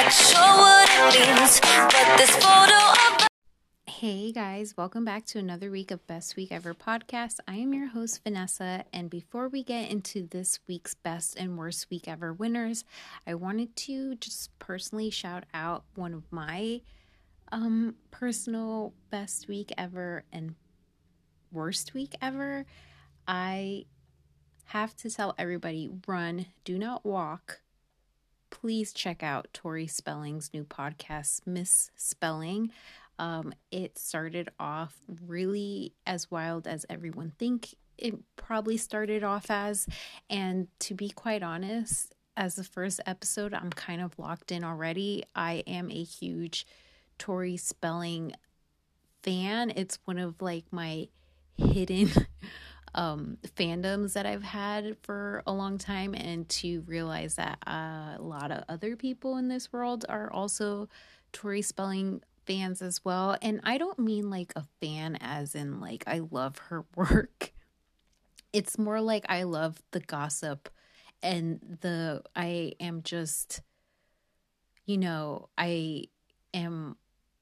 quite sure what it means, but this photo of... Hey guys, welcome back to another week of Best Week Ever podcast. I am your host, Vanessa, and before we get into this week's best and worst week ever winners, I wanted to just personally shout out one of my personal best week ever and worst week ever. I have to tell everybody, run, do not walk. Please check out Tori Spelling's new podcast, Misspelling. It started off really as wild as everyone think it probably started off as. And to be quite honest, as the first episode, I'm kind of locked in already. I am a huge Tori Spelling fan. It's one of like my hidden fandoms that I've had for a long time, and to realize that a lot of other people in this world are also Tori Spelling fans as well. And I don't mean like a fan as in like I love her work. It's more like I love the gossip and I am just, I am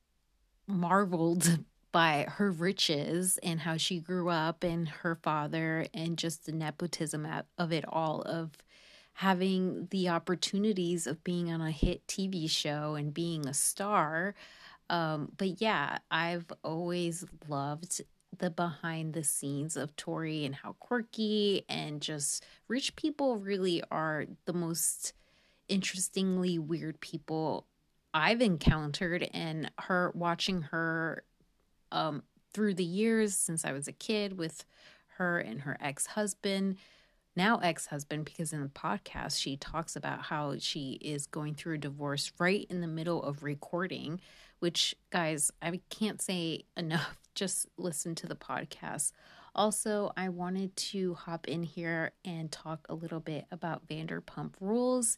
marveled by her riches and how she grew up and her father and just the nepotism of it all, of having the opportunities of being on a hit TV show and being a star. But yeah, I've always loved the behind the scenes of Tori and how quirky and just rich people really are the most interestingly weird people I've encountered. And watching her through the years since I was a kid with her and her ex-husband, because in the podcast she talks about how she is going through a divorce right in the middle of recording, which, guys, I can't say enough. Just listen to the podcast. Also, I wanted to hop in here and talk a little bit about Vanderpump Rules.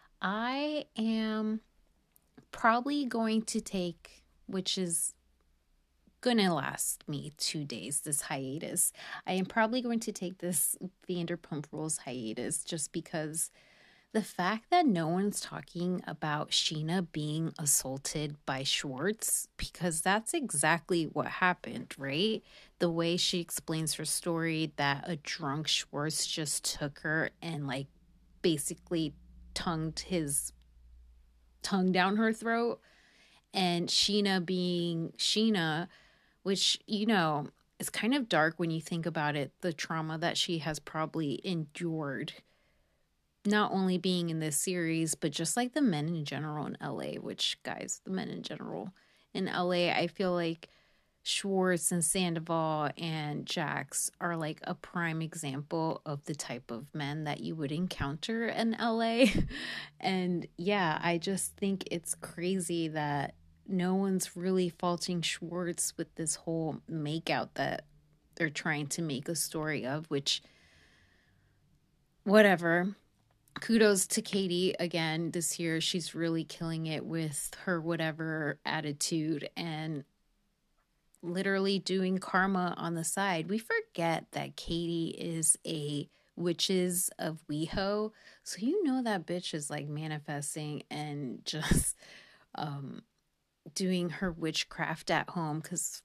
I am probably going to take, which is gonna last me 2 days, this hiatus. I am probably going to take this Vanderpump Rules hiatus just because the fact that no one's talking about Scheana being assaulted by Schwartz, because that's exactly what happened, right? The way she explains her story, that a drunk Schwartz just took her and like basically tongued his tongue down her throat, and Scheana being Scheana, which, is kind of dark when you think about it, the trauma that she has probably endured, not only being in this series, but just like the men in general in LA, which, guys, the men in general in LA, I feel like Schwartz and Sandoval and Jax are like a prime example of the type of men that you would encounter in LA. And yeah, I just think it's crazy that no one's really faulting Schwartz with this whole makeout that they're trying to make a story of, which, whatever. Kudos to Katie again this year. She's really killing it with her whatever attitude and literally doing karma on the side. We forget that Katie is a Witches of WeHo. So that bitch is like manifesting and just doing her witchcraft at home because,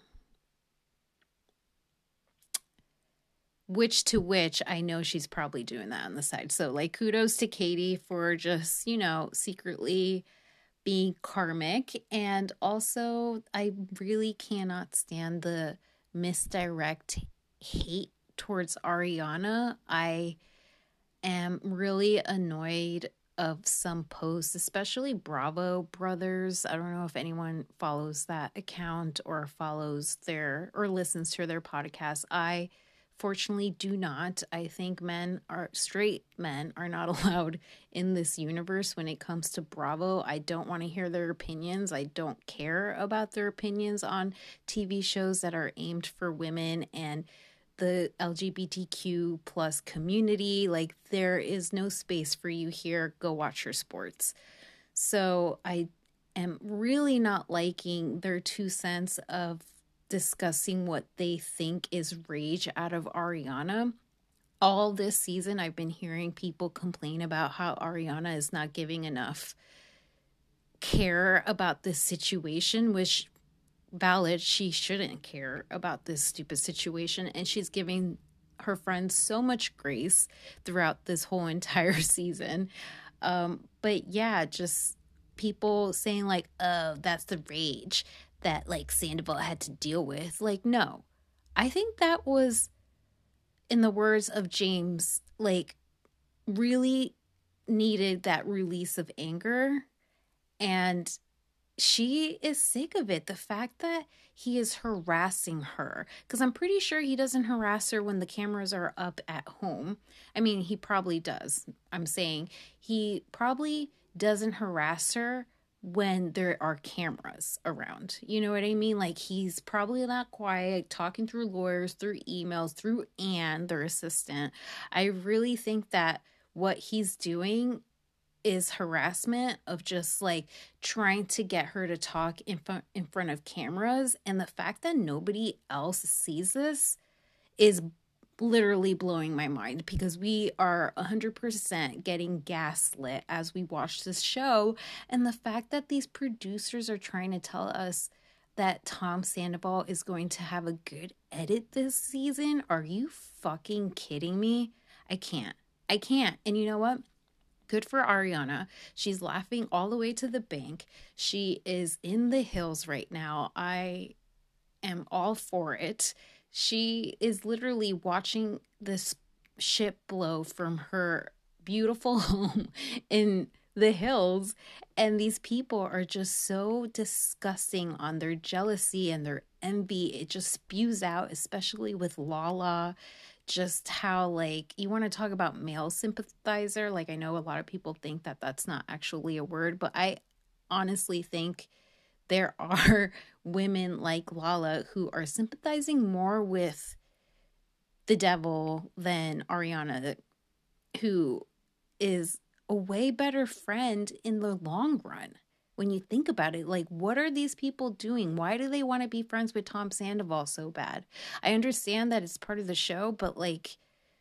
witch to witch, I know she's probably doing that on the side. So like kudos to Katie for just, secretly being karmic. And also I really cannot stand the misdirect hate towards Ariana. I am really annoyed of some posts, especially Bravo Brothers. I don't know if anyone follows that account or listens to their podcast. I fortunately do not. I think straight men are not allowed in this universe when it comes to Bravo. I don't want to hear their opinions. I don't care about their opinions on TV shows that are aimed for women and the LGBTQ plus community. Like, there is no space for you here. Go watch your sports. So I am really not liking their 2 cents of discussing what they think is rage out of Ariana. All this season, I've been hearing people complain about how Ariana is not giving enough care about this situation, which valid, she shouldn't care about this stupid situation, and she's giving her friends so much grace throughout this whole entire season. But yeah, just people saying like, oh, that's the rage that like Sandoval had to deal with. Like, no, I think that was, in the words of James, like really needed that release of anger. And she is sick of it. The fact that he is harassing her, because I'm pretty sure he doesn't harass her when the cameras are up at home. I mean, he probably does. I'm saying he probably doesn't harass her when there are cameras around. You know what I mean? Like, he's probably not quiet, talking through lawyers, through emails, through Anne, their assistant. I really think that what he's doing is harassment of just like trying to get her to talk in front of cameras, and the fact that nobody else sees this is literally blowing my mind, because we are 100% getting gaslit as we watch this show. And the fact that these producers are trying to tell us that Tom Sandoval is going to have a good edit this season, are you fucking kidding me? I can't. And you know what? Good for Ariana. She's laughing all the way to the bank. She is in the hills right now. I am all for it. She is literally watching this ship blow from her beautiful home in the hills. And these people are just so disgusting on their jealousy and their envy. It just spews out, especially with Lala. Just how, like, you want to talk about male sympathizer. Like, I know a lot of people think that that's not actually a word, but I honestly think there are women like Lala who are sympathizing more with the devil than Ariana, who is a way better friend in the long run. When you think about it, like, what are these people doing? Why do they want to be friends with Tom Sandoval so bad? I understand that it's part of the show, but like,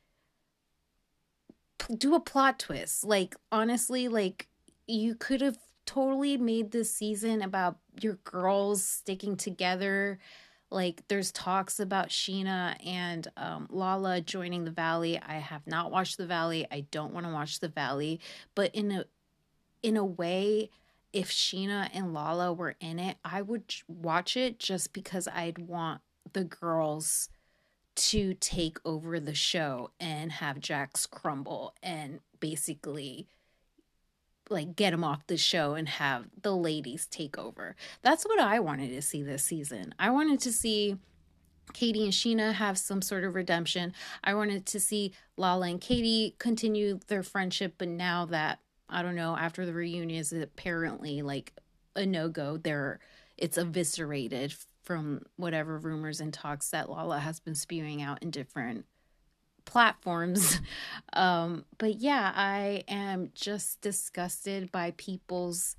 do a plot twist. Like, honestly, like, you could have totally made this season about your girls sticking together. Like, there's talks about Sheena and Lala joining the Valley. I have not watched the Valley. I don't want to watch the Valley, but in a way, if Sheena and Lala were in it, I would watch it just because I'd want the girls to take over the show and have Jax crumble and basically like get him off the show and have the ladies take over. That's what I wanted to see this season. I wanted to see Katie and Sheena have some sort of redemption. I wanted to see Lala and Katie continue their friendship, but now that, I don't know, after the reunion is apparently like a no-go, it's eviscerated from whatever rumors and talks that Lala has been spewing out in different platforms. But yeah, I am just disgusted by people's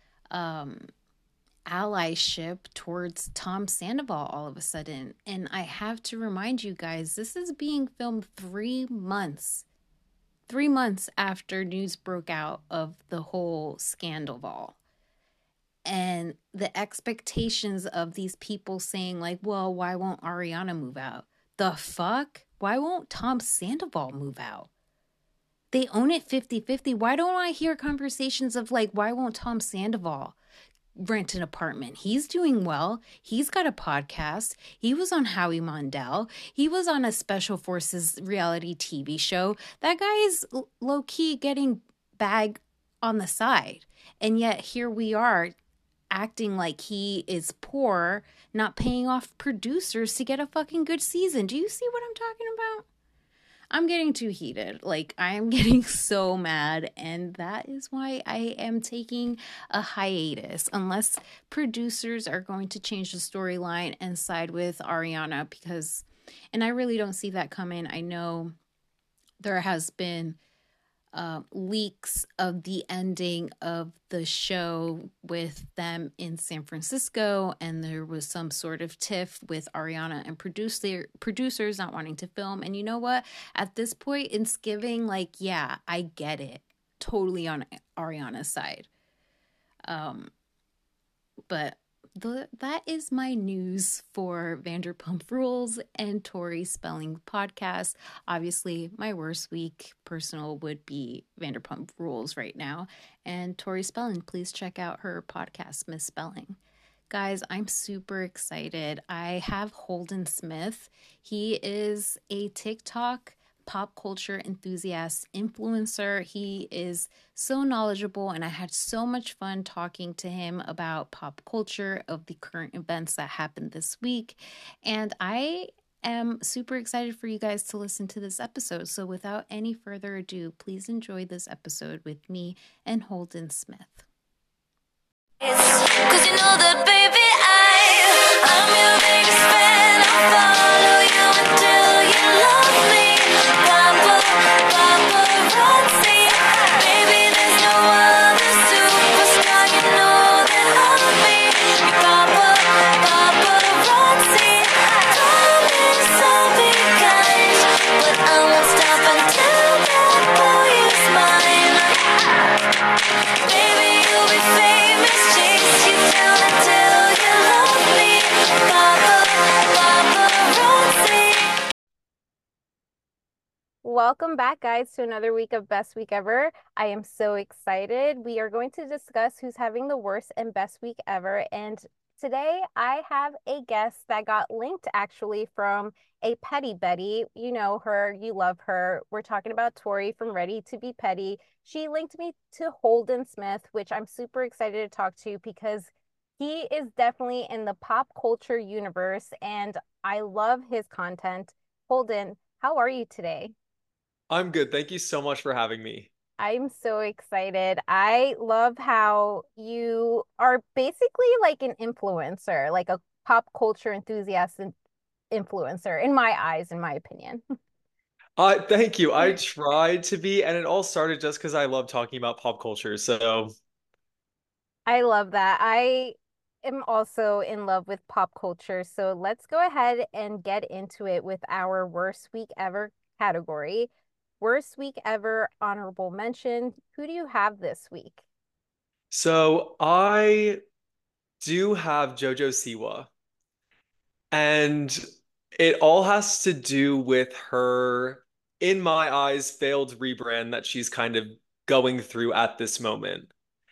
allyship towards Tom Sandoval all of a sudden. And I have to remind you guys, this is being filmed 3 months after news broke out of the whole Scandal. And the expectations of these people saying like, well, why won't Ariana move out? The fuck? Why won't Tom Sandoval move out? They own it 50-50. Why don't I hear conversations of like, why won't Tom Sandoval rent an apartment? He's doing well. He's got a podcast. He was on Howie Mondale. He was on a Special Forces reality TV show. That guy is low-key getting bag on the side. And yet here we are acting like he is poor, not paying off producers to get a fucking good season. Do you see what I'm talking about? I'm getting too heated. Like, I am getting so mad, and that is why I am taking a hiatus, unless producers are going to change the storyline and side with Ariana, because, and I really don't see that coming. I know there has been leaks of the ending of the show with them in San Francisco, and there was some sort of tiff with Ariana and producers not wanting to film. And you know what? At this point, it's giving like, yeah, I get it. Totally on Ariana's side. But that is my news for Vanderpump Rules and Tori Spelling podcast. Obviously, my worst week personal would be Vanderpump Rules right now. And Tori Spelling, please check out her podcast, Miss Spelling. Guys, I'm super excited. I have Holden Smith. He is a TikTok pop culture enthusiast influencer. He is so knowledgeable, and I had so much fun talking to him about pop culture of the current events that happened this week. And I am super excited for you guys to listen to this episode. So, without any further ado, please enjoy this episode with me and Holden Smith. Cause you know that, baby, I'm your biggest fan. I'll follow you until you love me. Paparazzi. Baby, there's no other superstar. You know that of me. You paparazzi. Promise I'll be kind, but I won't stop until that boy is mine. Baby, you'll be famous. Chase you down until you love me. Paparazzi. Welcome back, guys, to another week of Best Week Ever. I am so excited. We are going to discuss who's having the worst and best week ever. And today I have a guest that got linked actually from a Petty Betty. You know her, you love her. We're talking about Tori from Ready to Be Petty. She linked me to Holden Smith, which I'm super excited to talk to because he is definitely in the pop culture universe and I love his content. Holden, how are you today? I'm good. Thank you so much for having me. I'm so excited. I love how you are basically like an influencer, like a pop culture enthusiast and influencer, in my eyes, in my opinion. Thank you. I tried to be, and it all started just because I love talking about pop culture. So, I love that. I am also in love with pop culture. So let's go ahead and get into it with our worst week ever category. Worst week ever, honorable mention. Who do you have this week? so I do have JoJo Siwa, and it all has to do with her, in my eyes, failed rebrand that she's kind of going through at this moment.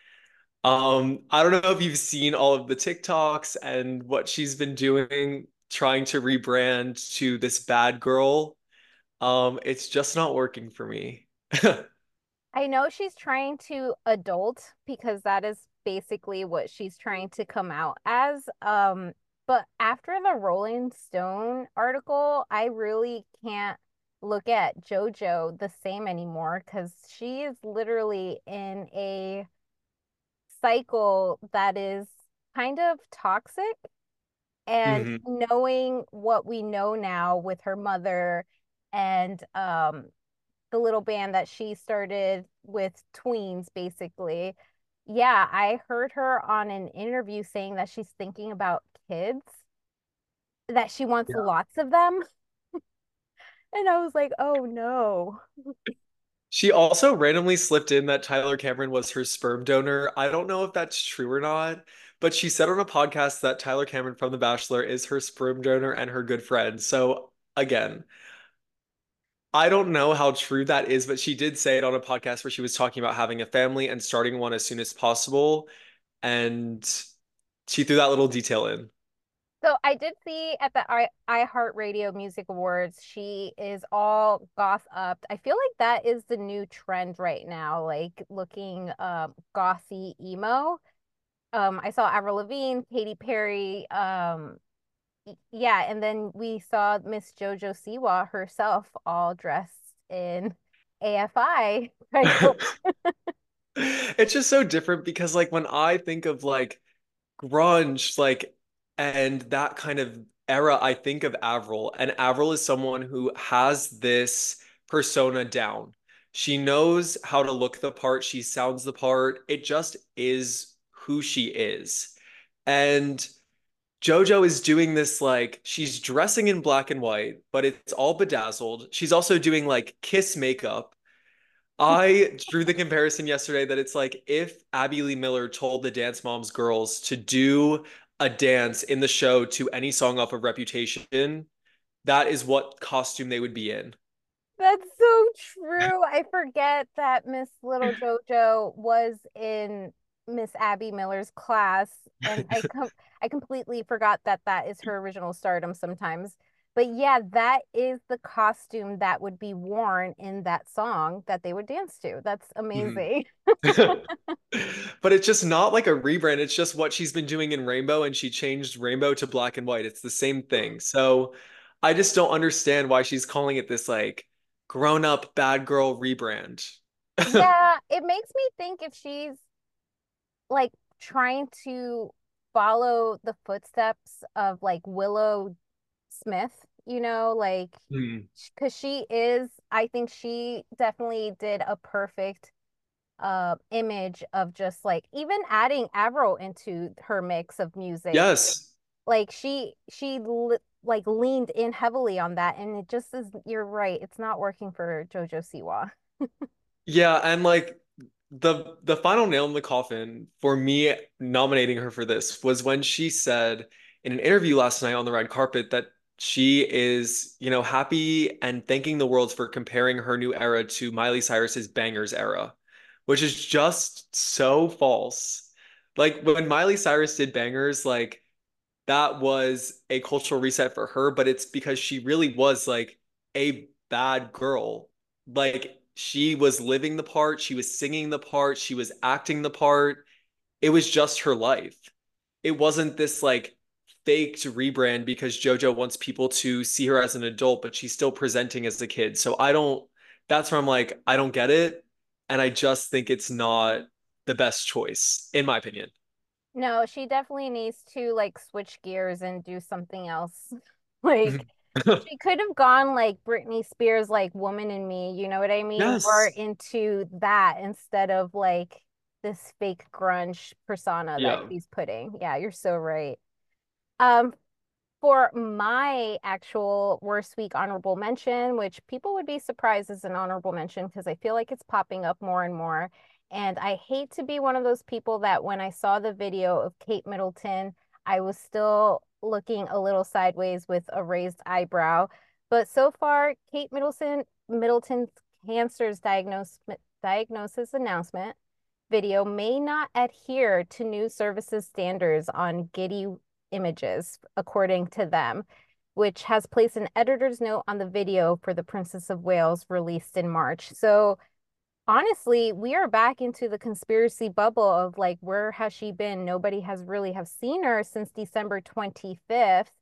I don't know if you've seen all of the TikToks and what she's been doing, trying to rebrand to this bad girl. It's just not working for me. I know she's trying to adult because that is basically what she's trying to come out as. But after the Rolling Stone article, I really can't look at JoJo the same anymore because she is literally in a cycle that is kind of toxic. And hmm knowing what we know now with her mother and the little band that she started with tweens, basically. Yeah, I heard her on an interview saying that she's thinking about kids, that she wants Yeah. lots of them. And I was like, oh no. She also randomly slipped in that Tyler Cameron was her sperm donor. I don't know if that's true or not, but she said on a podcast that Tyler Cameron from The Bachelor is her sperm donor and her good friend. So again, I don't know how true that is, but she did say it on a podcast where she was talking about having a family and starting one as soon as possible. And she threw that little detail in. So I did see at the iHeartRadio Music Awards, she is all goth up. I feel like that is the new trend right now, like looking gothy emo. I saw Avril Lavigne, Katy Perry, yeah, and then we saw Miss JoJo Siwa herself all dressed in AFI. It's just so different because like when I think of like grunge, like and that kind of era, I think of Avril, and Avril is someone who has this persona down. She knows how to look the part, she sounds the part. It just is who she is. And JoJo is doing this like she's dressing in black and white, but it's all bedazzled. She's also doing like kiss makeup. I drew the comparison yesterday that it's like if Abby Lee Miller told the Dance Moms girls to do a dance in the show to any song off of Reputation, that is what costume they would be in. That's so true. I forget that Miss Little JoJo was in Miss Abby Miller's class, and I completely forgot that that is her original stardom sometimes. But yeah, that is the costume that would be worn in that song that they would dance to. That's Mhm. amazing. But it's just not like a rebrand. It's just what she's been doing in Rainbow, and she changed Rainbow to black and white. It's the same thing. So I just don't understand why she's calling it this like grown up bad girl rebrand. Yeah, it makes me think if she's like trying to follow the footsteps of like Willow Smith, like Hmm. because she is, I think she definitely did a perfect image of just like even adding Avril into her mix of music. Yes. Like like leaned in heavily on that, and it just is, you're right, it's not working for JoJo Siwa. Yeah, and like the final nail in the coffin for me nominating her for this was when she said in an interview last night on the red carpet that she is, happy and thanking the world for comparing her new era to Miley Cyrus's Bangers era, which is just so false. Like when Miley Cyrus did Bangers, like that was a cultural reset for her, but it's because she really was like a bad girl. Like she was living the part, she was singing the part, she was acting the part. It was just her life. It wasn't this like faked rebrand because JoJo wants people to see her as an adult, but she's still presenting as a kid. So that's where I'm like, I don't get it. And I just think it's not the best choice, in my opinion. No, she definitely needs to like switch gears and do something else. Like she could have gone like Britney Spears, like Woman in Me, you know what I mean? More Yes. into that instead of like this fake grunge persona that Yeah. she's putting. Yeah, you're so right. Um, for my actual worst week honorable mention, which people would be surprised is an honorable mention because I feel like it's popping up more and more. And I hate to be one of those people that when I saw the video of Kate Middleton, I was still looking a little sideways with a raised eyebrow. But so far, Middleton's cancer's diagnosis announcement video may not adhere to news services standards on Getty Images, according to them, which has placed an editor's note on the video for The Princess of Wales released in March. So honestly, we are back into the conspiracy bubble of like, where has she been? Nobody has really have seen her since December 25th.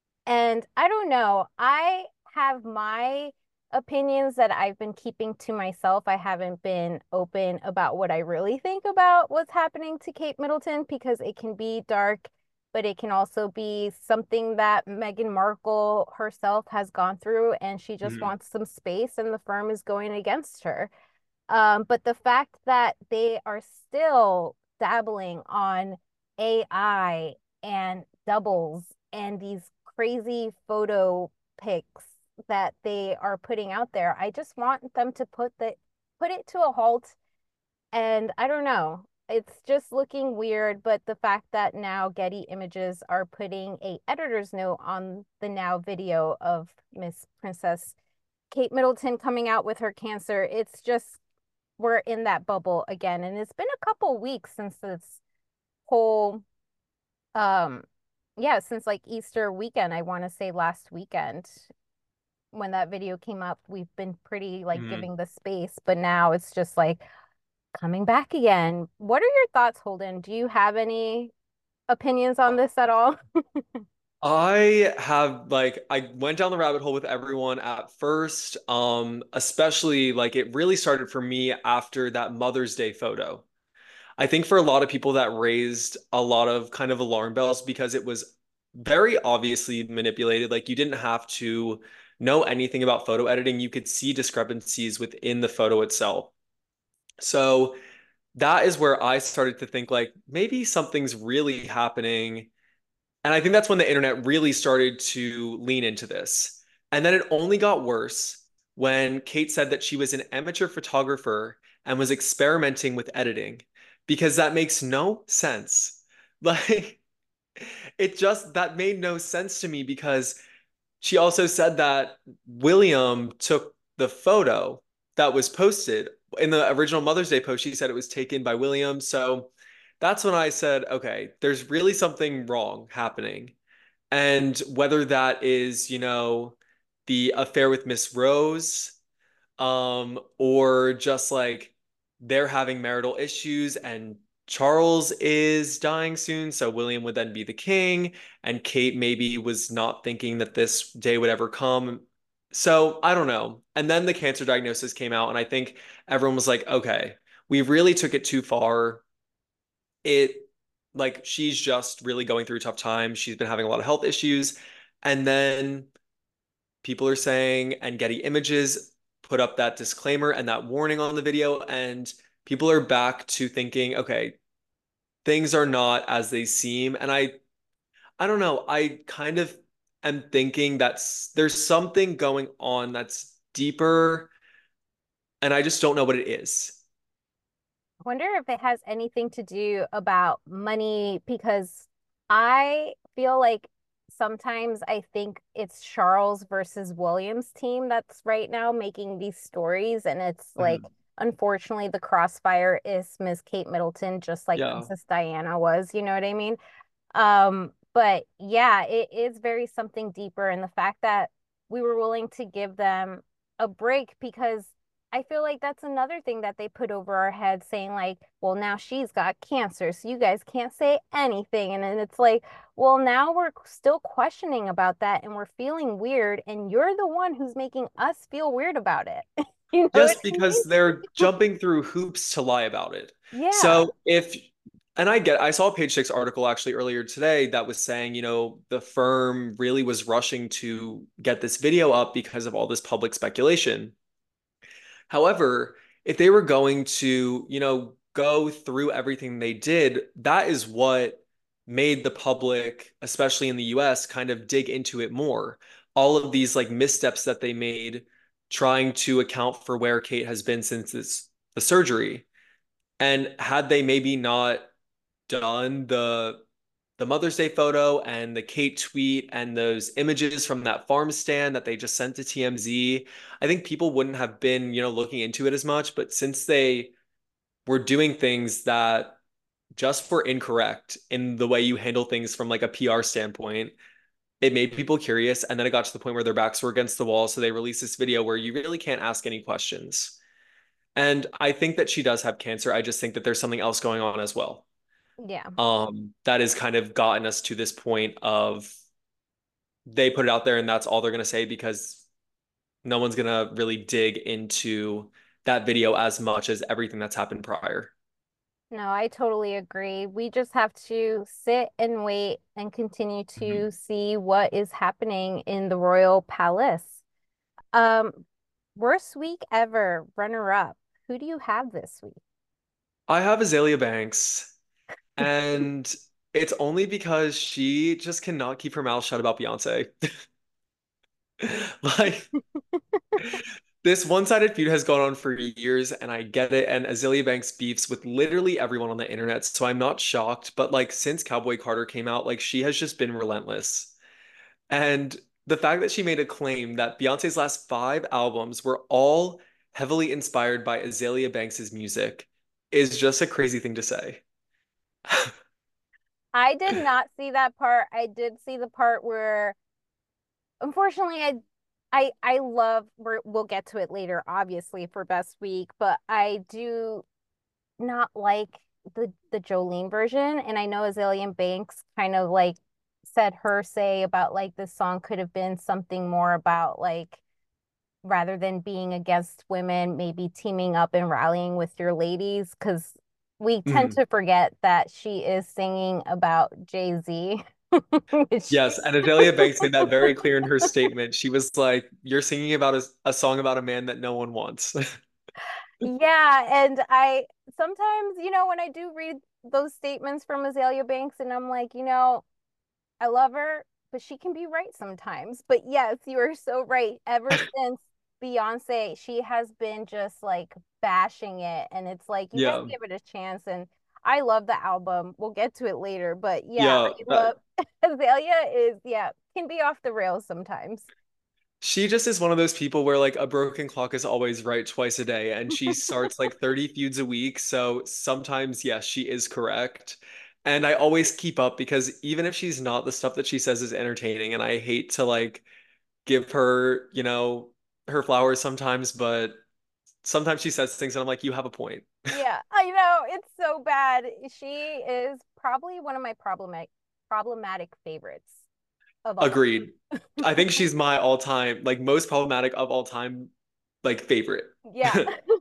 And I don't know. I have my opinions that I've been keeping to myself. I haven't been open about what I really think about what's happening to Kate Middleton because it can be dark, but it can also be something that Meghan Markle herself has gone through and she just Mhm. wants some space and the firm is going against her. But the fact that they are still dabbling on AI and doubles and these crazy photo pics that they are putting out there, I just want them to put it to a halt. And I don't know. It's just looking weird, but the fact that now Getty Images are putting a editor's note on the now video of Miss Princess Kate Middleton coming out with her cancer, it's just we're in that bubble again. And it's been a couple weeks since this whole um yeah, since like Easter weekend, I want to say last weekend when that video came up, we've been pretty like Mhm. giving the space, but now it's just like coming back again. What are your thoughts, Holden? Do you have any opinions on this at all? I went down the rabbit hole with everyone at first. Especially like it really started for me after that Mother's Day photo. I think for a lot of people that raised a lot of kind of alarm bells because it was very obviously manipulated. Like you didn't have to know anything about photo editing. You could see discrepancies within the photo itself. So that is where I started to think like maybe something's really happening. And I think that's when the internet really started to lean into this. And then it only got worse when Kate said that she was an amateur photographer and was experimenting with editing because that makes no sense. Like, that made no sense to me because she also said that William took the photo that was posted in the original Mother's Day post. She said it was taken by William. So that's when I said, okay, there's really something wrong happening. And whether that is, the affair with Miss Rose, or just like they're having marital issues and Charles is dying soon, so William would then be the king, and Kate maybe was not thinking that this day would ever come. So I don't know. And then the cancer diagnosis came out, and I think everyone was like, okay, we really took it too far. It like she's just really going through a tough time. She's been having a lot of health issues. And then people are saying, and Getty Images put up that disclaimer and that warning on the video, and people are back to thinking, okay, things are not as they seem. And I don't know, I kind of am thinking there's something going on that's deeper, and I just don't know what it is. I wonder if it has anything to do about money because I feel like sometimes I think it's Charles versus Williams team that's right now making these stories. And it's like, Mhm. unfortunately, the crossfire is Miss Kate Middleton, just like Yeah. Princess Diana was, you know what I mean? But yeah, it is very something deeper. And the fact that we were willing to give them a break because I feel like that's another thing that they put over our heads saying like, well, now she's got cancer, so you guys can't say anything. And then it's like, well, now we're still questioning about that and we're feeling weird, and you're the one who's making us feel weird about it. You know what Just I mean? because they're jumping through hoops to lie about it. Yeah. So and I saw a Page Six article actually earlier today that was saying, the firm really was rushing to get this video up because of all this public speculation. However, if they were going to, go through everything they did, that is what made the public, especially in the US, kind of dig into it more. All of these like missteps that they made trying to account for where Kate has been since the surgery. And had they maybe not done the Mother's Day photo and the Kate tweet and those images from that farm stand that they just sent to TMZ, I think people wouldn't have been, looking into it as much. But since they were doing things that just were incorrect in the way you handle things from like a PR standpoint, it made people curious. And then it got to the point where their backs were against the wall. So they released this video where you really can't ask any questions. And I think that she does have cancer. I just think that there's something else going on as well. Yeah. That has kind of gotten us to this point of they put it out there and that's all they're going to say because no one's going to really dig into that video as much as everything that's happened prior. No, I totally agree. We just have to sit and wait and continue Mhm. to see what is happening in the Royal Palace. Um, Worst week ever, runner up. Who do you have this week? I have Azalea Banks, and it's only because she just cannot keep her mouth shut about Beyonce. Like, this one-sided feud has gone on for years, and I get it. And Azealia Banks beefs with literally everyone on the internet, so I'm not shocked. But like since Cowboy Carter came out, like she has just been relentless. And the fact that she made a claim that Beyonce's last five albums were all heavily inspired by Azealia Banks's music is just a crazy thing to say. I did not see that part. I did see the part where, unfortunately, I love. We'll get to it later, obviously, for best week, but I do not like the Jolene version. And I know Azalea Banks kind of like said her say about like this song could have been something more about like rather than being against women, maybe teaming up and rallying with your ladies, because we tend Mhm. to forget that she is singing about Jay-Z, which Yes, and Azealia Banks made that very clear in her statement. She was like, "You're singing about a song about a man that no one wants." yeah, and I sometimes, when I do read those statements from Azalea Banks and I'm like, I love her, but she can be right sometimes. But yes, you are so right. Ever since Beyonce, she has been just like bashing it, and it's like you guys Yeah. give it a chance. And I love the album. We'll get to it later, but yeah, Yeah, I love Azalea is yeah, can be off the rails sometimes. she just is one of those people where like a broken clock is always right twice a day, and she starts like 30 feuds a week. So sometimes, yes, she is correct. And I always keep up because even if she's not, the stuff that she says is entertaining. And I hate to like give her, her flowers sometimes, but sometimes she says things and I'm like, you have a point. Yeah, I know. It's so bad. She is probably one of my problematic favorites of all time. Agreed. I think she's my all-time, like most problematic of all time, like favorite. Yeah.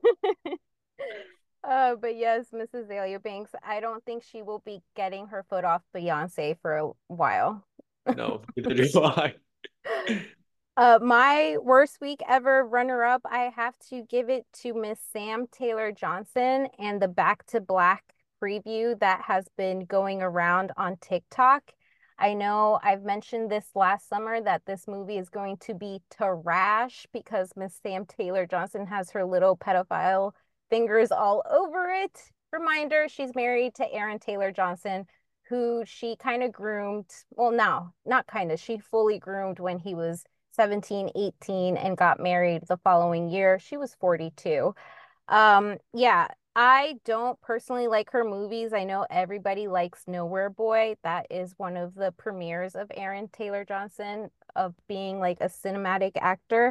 But yes, Mrs. Azalea Banks, I don't think she will be getting her foot off Beyonce for a while. No, neither do I. My worst week ever runner-up, I have to give it to Miss Sam Taylor Johnson and the Back to Black preview that has been going around on TikTok. I know I've mentioned this last summer that this movie is going to be trash because Miss Sam Taylor Johnson has her little pedophile fingers all over it. Reminder, she's married to Aaron Taylor Johnson, who she kind of groomed. Well, no, not kind of. She fully groomed when he was 17, 18, and got married the following year. She was 42. Yeah, I don't personally like her movies. I know everybody likes Nowhere Boy. That is one of the premieres of Aaron Taylor Johnson of being like a cinematic actor.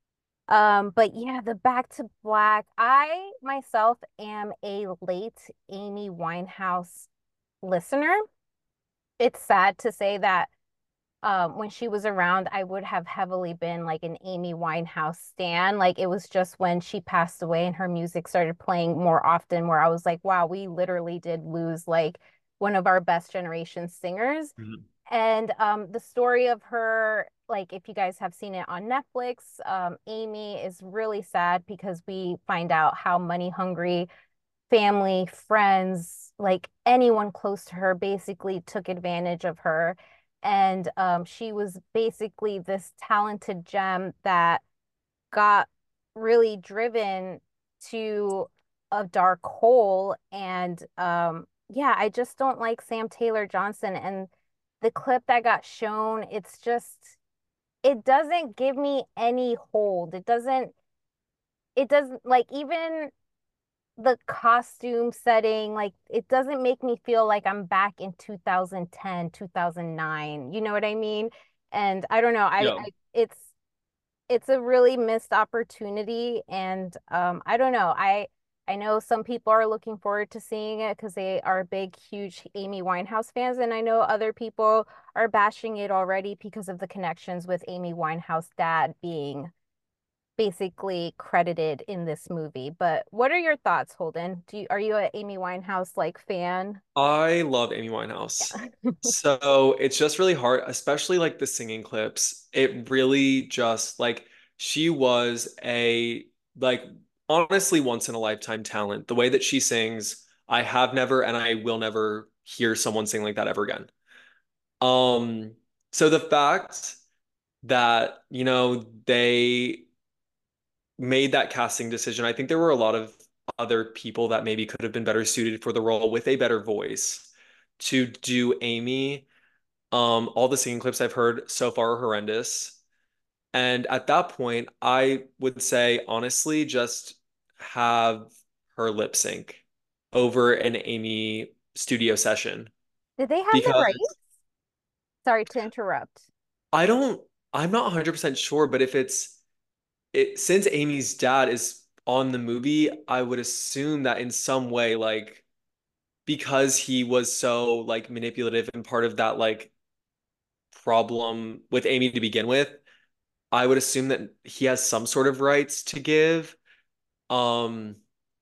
But yeah, the Back to Black. I myself am a late Amy Winehouse listener. It's sad to say that when she was around, I would have heavily been like an Amy Winehouse stan. Like it was just when she passed away and her music started playing more often, where I was like, wow, we literally did lose like one of our best generation singers. Mhm. And the story of her, like if you guys have seen it on Netflix, Amy is really sad because we find out how money hungry family, friends, like anyone close to her basically took advantage of her. And she was basically this talented gem that got really driven to a dark hole. And yeah, I just don't like Sam Taylor Johnson. And the clip that got shown, it's just, it doesn't give me any hold. It doesn't like even the costume setting, like it doesn't make me feel like I'm back in 2010, 2009. You know what I mean? And I don't know, Yeah. it's a really missed opportunity. And I don't know. I know some people are looking forward to seeing it because they are big, huge Amy Winehouse fans, and I know other people are bashing it already because of the connections with Amy Winehouse dad being basically credited in this movie. But what are your thoughts, Holden? Are you a Amy Winehouse like fan? I love Amy Winehouse. So it's just really hard, especially like the singing clips. It really just like she was a like honestly once in a lifetime talent. The way that she sings, I have never and I will never hear someone sing like that ever again. Um, so the fact that, they made that casting decision, I think there were a lot of other people that maybe could have been better suited for the role with a better voice to do Amy. All the singing clips I've heard so far are horrendous. And at that point, I would say, honestly, just have her lip sync over an Amy studio session. Did they have the Because rights? Sorry to interrupt. I don't, I'm not 100% sure, but if since Amy's dad is on the movie, I would assume that in some way, like, because he was so like manipulative and part of that like problem with Amy to begin with, I would assume that he has some sort of rights to give. Um,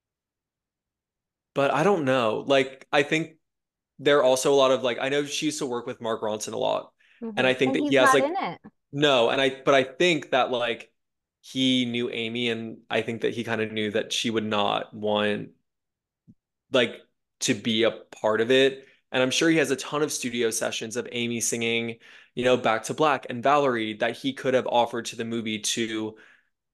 but I don't know. Like, I think there are also a lot of like, I know she used to work with Mark Ronson a lot, and I think And that he he's has not like in it. no, but I think that like he knew Amy, and I think that he kind of knew that she would not want like to be a part of it. And I'm sure he has a ton of studio sessions of Amy singing, Back to Black and Valerie that he could have offered to the movie to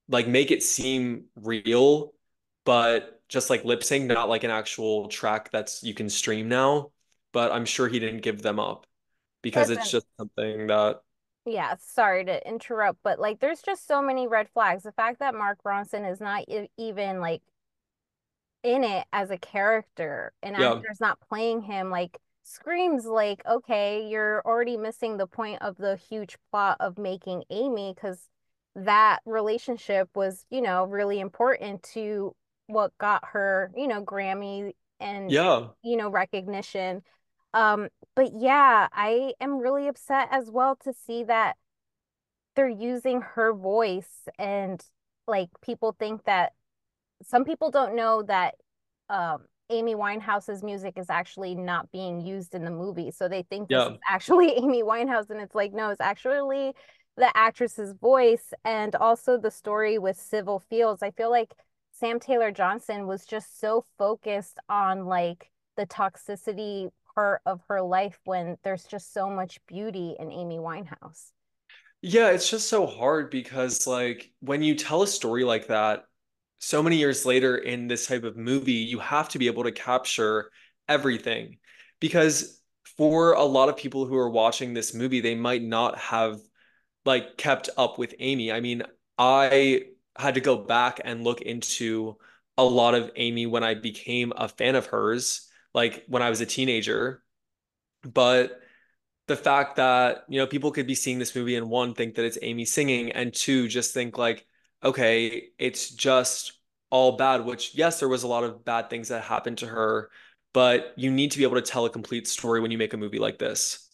like make it seem real, but just like lip sync, not like an actual track that's you can stream now. But I'm sure he didn't give them up because it's Listen, just something that, yeah, sorry to interrupt, but like there's just so many red flags. The fact that Mark Ronson is not even like in it as a character, an yeah, actor's not playing him, like screams like, okay, you're already missing the point of the huge plot of making Amy, because that relationship was, really important to what got her, Grammy and, yeah, recognition. Um, but yeah, I am really upset as well to see that they're using her voice, and like people think that some people don't know that Amy Winehouse's music is actually not being used in the movie. So they think this is yeah. actually Amy Winehouse, and it's like, no, it's actually the actress's voice. And also the story with Civil Fields. I feel like Sam Taylor Johnson was just so focused on like the toxicity part of her life when there's just so much beauty in Amy Winehouse. Yeah, it's just so hard because like when you tell a story like that, so many years later in this type of movie, you have to be able to capture everything. Because for a lot of people who are watching this movie, they might not have like kept up with Amy. I mean, I had to go back and look into a lot of Amy when I became a fan of hers, like when I was a teenager. But the fact that, people could be seeing this movie and one, think that it's Amy singing, and two, just think like, okay, it's just all bad, which yes, there was a lot of bad things that happened to her, but you need to be able to tell a complete story when you make a movie like this.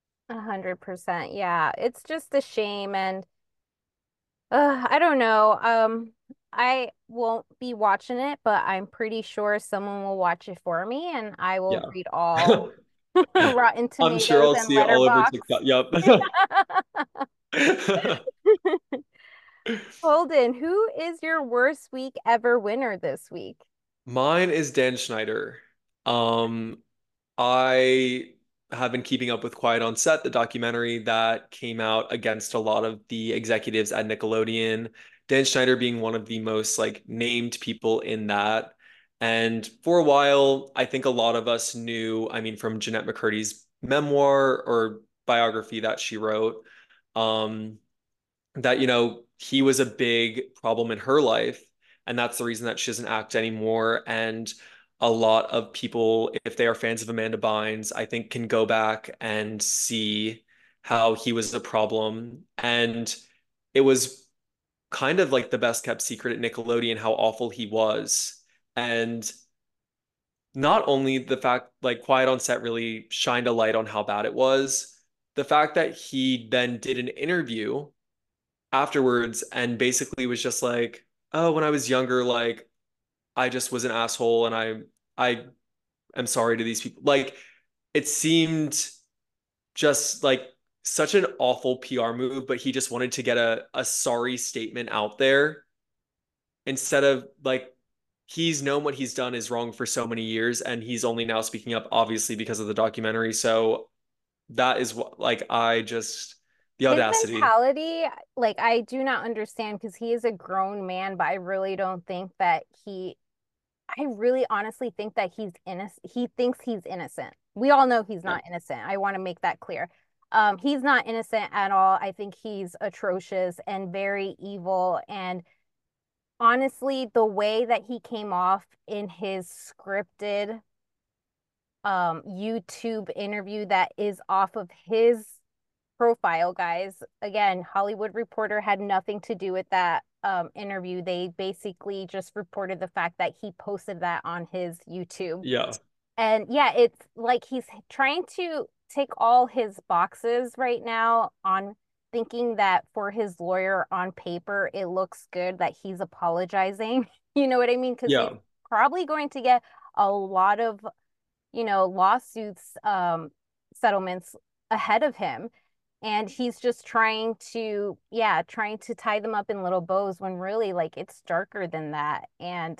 100%. Yeah, it's just a shame. And I don't know. I won't be watching it, but I'm pretty sure someone will watch it for me, and I will Yeah. read all Rotten I'm sure Tomatoes I'll and see it all over TikTok. Letterboxd. Yep. Holden, who is your worst week ever winner this week? Mine is Dan Schneider. Um, I have been keeping up with Quiet on Set, the documentary that came out against a lot of the executives at Nickelodeon. Dan Schneider being one of the most like named people in that. And for a while, I think a lot of us knew, I mean, from Jeanette McCurdy's memoir or biography that she wrote, um, that, he was a big problem in her life. And that's the reason that she doesn't act anymore. And a lot of people, if they are fans of Amanda Bynes, I think can go back and see how he was a problem. And it was kind of like the best kept secret at Nickelodeon how awful he was. And not only the fact like Quiet on Set really shined a light on how bad it was, the fact that he then did an interview afterwards and basically was just like, "Oh, when I was younger, like I just was an asshole and I am sorry to these people." Like it seemed just like such an awful PR move, but he just wanted to get a sorry statement out there instead of like he's known what he's done is wrong for so many years and he's only now speaking up obviously because of the documentary. So that is what like I just the His audacity. mentality, like, I do not understand because he is a grown man, but I really don't think that I really honestly think that he's innocent. He thinks he's innocent. We all know he's Yeah. not innocent. I want to make that clear. He's not innocent at all. I think he's atrocious and very evil. And honestly, the way that he came off in his scripted YouTube interview that is off of his profile, guys. Again, Hollywood Reporter had nothing to do with that interview. They basically just reported the fact that he posted that on his YouTube. Yeah. And yeah, it's like he's trying to tick all his boxes right now on thinking that for his lawyer on paper, it looks good that he's apologizing. You know what I mean? Because he's Yeah. probably going to get a lot of, lawsuits, settlements ahead of him. And he's just trying to, yeah, trying to tie them up in little bows when really like it's darker than that. And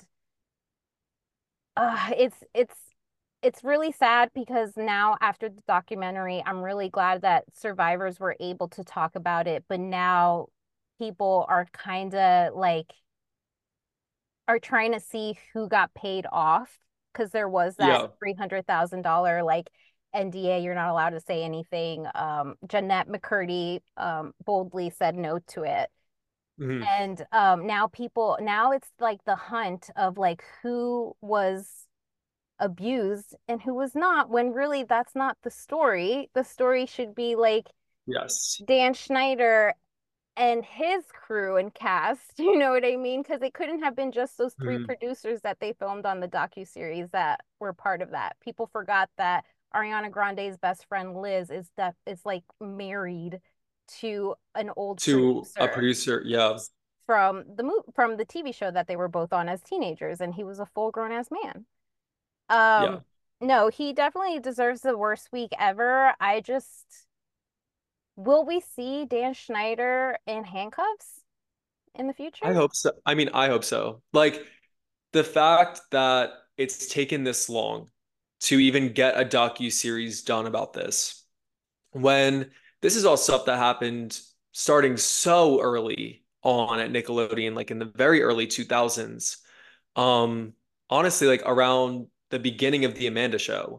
it's really sad because now after the documentary, I'm really glad that survivors were able to talk about it. But now people are kind of like are trying to see who got paid off because there was that Yeah. $300,000 like NDA, you're not allowed to say anything. Jeanette McCurdy boldly said no to it. Mhm. And now it's like the hunt of like who was abused and who was not, when really that's not the story. The story should be like Yes. Dan Schneider and his crew and cast, you know what I mean? Because it couldn't have been just those three Mhm. producers that they filmed on the docuseries that were part of that. People forgot that Ariana Grande's best friend Liz is like married to an old To a producer producer. Yeah. from the TV show that they were both on as teenagers, and he was a full grown ass man. Yeah. No, he definitely deserves the worst week ever. I just will we see Dan Schneider in handcuffs in the I future? hope so. I mean, I hope so. Like the fact that it's taken this long to even get a docu-series done about this, when this is all stuff that happened starting so early on at Nickelodeon, like in the very early 2000s. Um, Honestly, like around the beginning of the Amanda Show.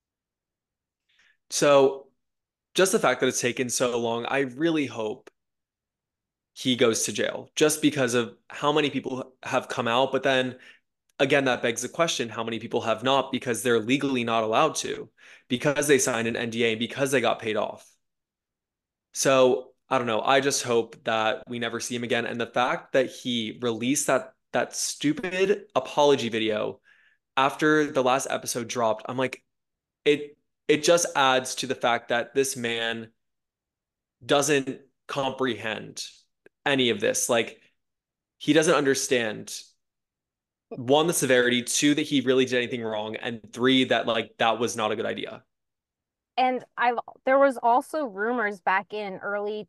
So just the fact that it's taken so long, I really hope he goes to jail just because of how many people have come out. But then again, that begs the question, how many people have not because they're legally not allowed to, because they signed an NDA and because they got paid off. So I don't know. I just hope that we never see him again. And the fact that he released that stupid apology video after the last episode dropped, I'm like, it just adds to the fact that this man doesn't comprehend any of this. Like he doesn't understand one, the severity, two, that he really did anything wrong, and three, that like that was not a good idea. And I've there was also rumors back in early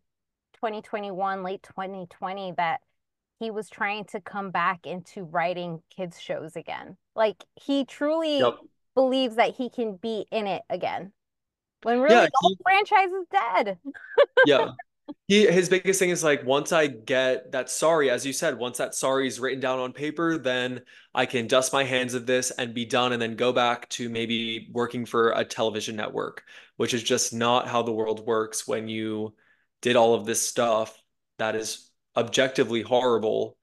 2021, late 2020 that he was trying to come back into writing kids shows again. Like he truly Yep. believes that he can be in it again. When really Yeah, the whole franchise is dead. yeah. His biggest thing is like once I get that sorry, as you said, once that sorry is written down on paper, then I can dust my hands of this and be done and then go back to maybe working for a television network, which is just not how the world works when you did all of this stuff that is objectively horrible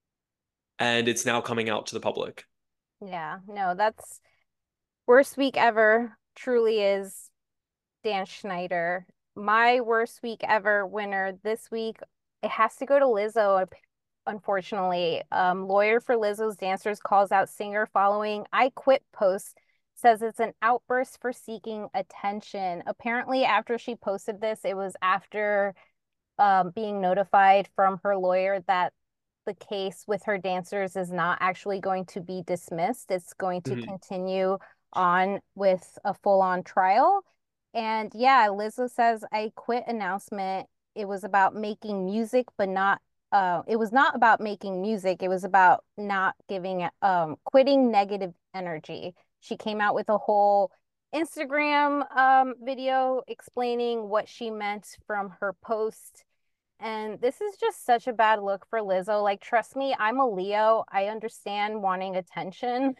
and it's now coming out to the public. Yeah, no, that's worst week ever. Truly is Dan Schneider. My worst week ever winner this week, it has to go to Lizzo, unfortunately. Lawyer for Lizzo's dancers calls out singer following I quit post, says it's an outburst for seeking attention. Apparently, after she posted this, it was after being notified from her lawyer that the case with her dancers is not actually going to be dismissed. It's going to Mhm. continue on with a full-on trial. And yeah, Lizzo says I quit announcement. It was about making music, but not it was not about making music. It was about not giving quitting negative energy. She came out with a whole Instagram video explaining what she meant from her post, and this is just such a bad look for Lizzo. Like, trust me, I'm a Leo. I understand wanting attention,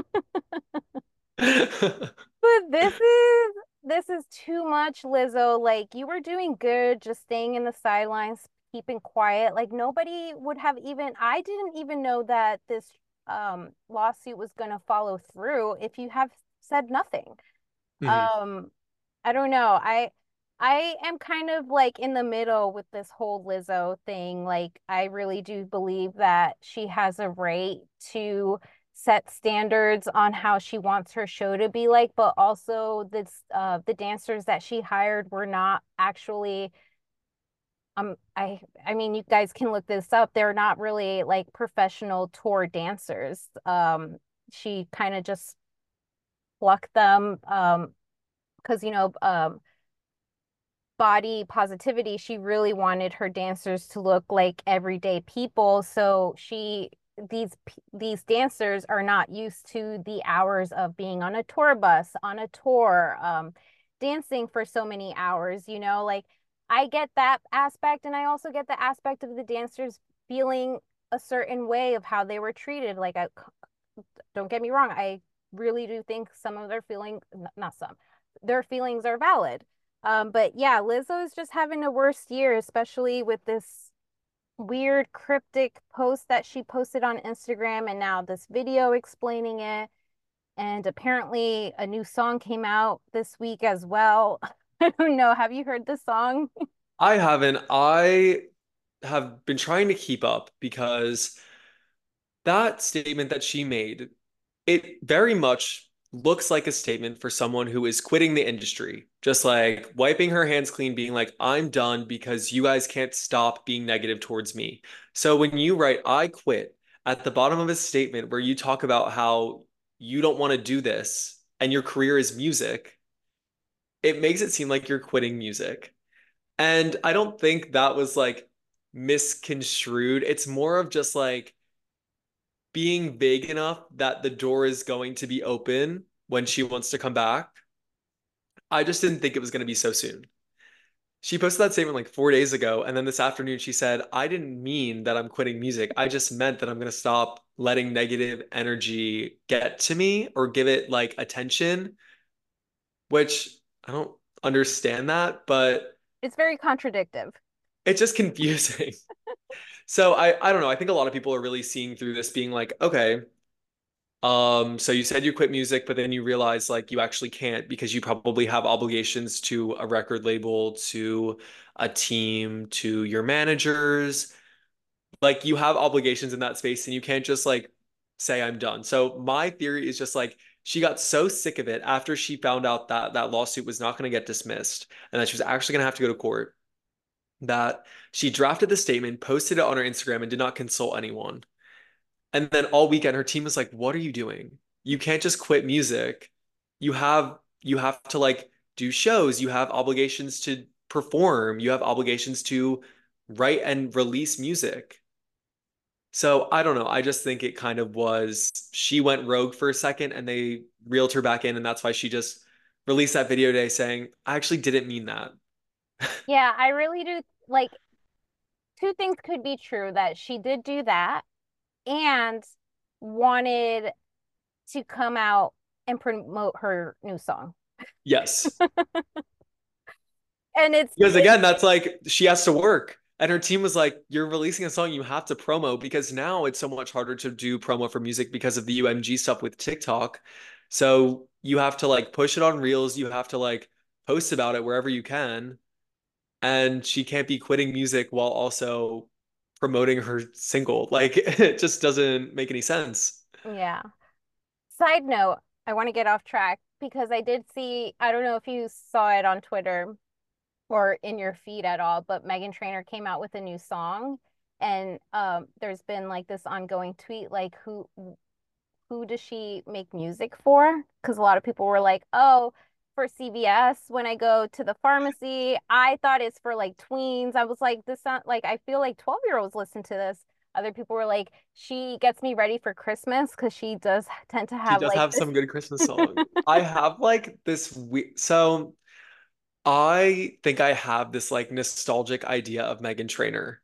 but this is too much, Lizzo. Like, you were doing good, just staying in the sidelines, keeping quiet. Like, nobody would have even, I didn't even know that this lawsuit was going to follow through if you have said nothing. Mhm. Um, I don't know. I am kind of like in the middle with this whole Lizzo thing. Like I really do believe that she has a right to set standards on how she wants her show to be like, but also the dancers that she hired were not actually I mean you guys can look this up. They're not really like professional tour dancers. She kind of just plucked them because body positivity, she really wanted her dancers to look like everyday people. So these dancers are not used to the hours of being on a tour bus, on a tour, dancing for so many hours, like I get that aspect, and I also get the aspect of the dancers feeling a certain way of how they were treated. Like, I don't get me wrong, I really do think some of their feelings, not some, their feelings are valid. But yeah, Lizzo is just having a worst year, especially with this weird cryptic post that she posted on Instagram, and now this video explaining it. And apparently, a new song came out this week as well. I don't know. Have you heard the song? I haven't. I have been trying to keep up because that statement that she made, it very much looks like a statement for someone who is quitting the industry, just like wiping her hands clean, being like, I'm done because you guys can't stop being negative towards me. So when you write, I quit at the bottom of a statement where you talk about how you don't want to do this and your career is music, it makes it seem like you're quitting music. And I don't think that was like misconstrued. It's more of just like, being vague enough that the door is going to be open when she wants to come back. I just didn't think it was going to be so soon. She posted that statement like 4 days ago. And then this afternoon, she said, I didn't mean that I'm quitting music. I just meant that I'm going to stop letting negative energy get to me or give it like attention, which I don't understand that, but It's very contradictive. it's just confusing. So I don't know. I think a lot of people are really seeing through this being like, okay, so you said you quit music, but then you realize like you actually can't because you probably have obligations to a record label, to a team, to your managers. Like you have obligations in that space and you can't just like say I'm done. So my theory is just like she got so sick of it after she found out that that lawsuit was not going to get dismissed and that she was actually going to have to go to court, that she drafted the statement, posted it on her Instagram, and did not consult anyone. And then all weekend her team was like, "What are you doing? You can't just quit music. You have to like do shows. You have obligations to perform. You have obligations to write and release music." So I don't know. I just think it kind of was she went rogue for a second and they reeled her back in, and that's why she just released that video today saying, "I actually didn't mean that." Yeah, I really do like two things could be true that she did do that and wanted to come out and promote her new song. Yes. And Because again, that's like she has to work. And her team was like, "You're releasing a song, you have to promo because now it's so much harder to do promo for music because of the UMG stuff with TikTok. So you have to like push it on Reels, you have to like post about it wherever you can. And she can't be quitting music while also promoting her single. Like it just doesn't make any sense." yeah. Side note, I want to get off track because I did see, I don't know if you saw it on Twitter or in your feed at all, but Megan Trainor came out with a new song, and there's been like this ongoing tweet like who does she make music for? Because a lot of people were like, oh, for CVS when I go to the pharmacy. I thought it's for like tweens. I was like, this sound like I feel like 12-year-olds listen to this. Other people were like, she gets me ready for Christmas because she does tend to She have does like have this. some good Christmas songs. I have like this so I think I have this like nostalgic idea of Megan Trainor.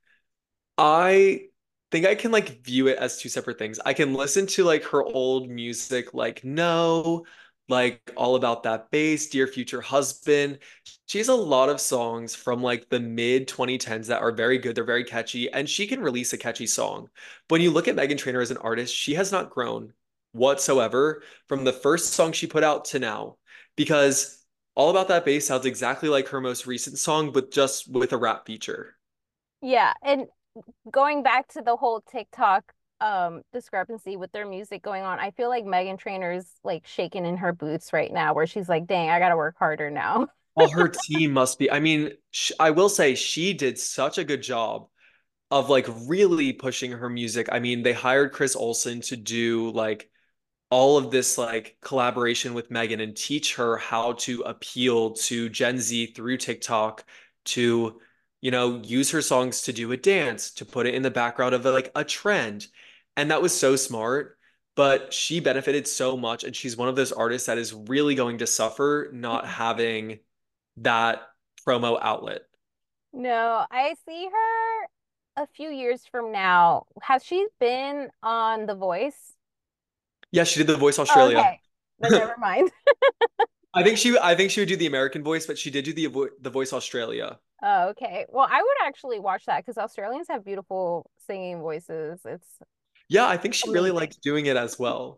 I think I can like view it as two separate things. I can listen to like her old music, like No, like All About That Bass, Dear Future Husband. She has a lot of songs from like the mid 2010s that are very good. They're very catchy, and she can release a catchy song. When you look at Megan Trainor as an artist, she has not grown whatsoever from the first song she put out to now, because All About That Bass sounds exactly like her most recent song, but just with a rap feature. Yeah, and going back to the whole TikTok discrepancy with their music going on, I feel like Megan Trainor's like shaking in her boots right now, where she's like, dang, I gotta work harder now. Well, her team must be. I mean, sh I will say she did such a good job of like really pushing her music. I mean, they hired Chris Olsen to do like all of this like collaboration with Megan and teach her how to appeal to Gen Z through TikTok, to, use her songs to do a dance, to put it in the background of like a trend. And that was so smart. But she benefited so much, and she's one of those artists that is really going to suffer not having that promo outlet. No, I see her a few years from now. Has she been on The Voice? Yeah, she did the Voice Oh, Australia. okay. Then never mind. I think she would do the American voice, but she did do the Voice Australia. Oh, okay. Well, I would actually watch that because Australians have beautiful singing voices. It's Yeah, I think she really amazing. liked doing it as well.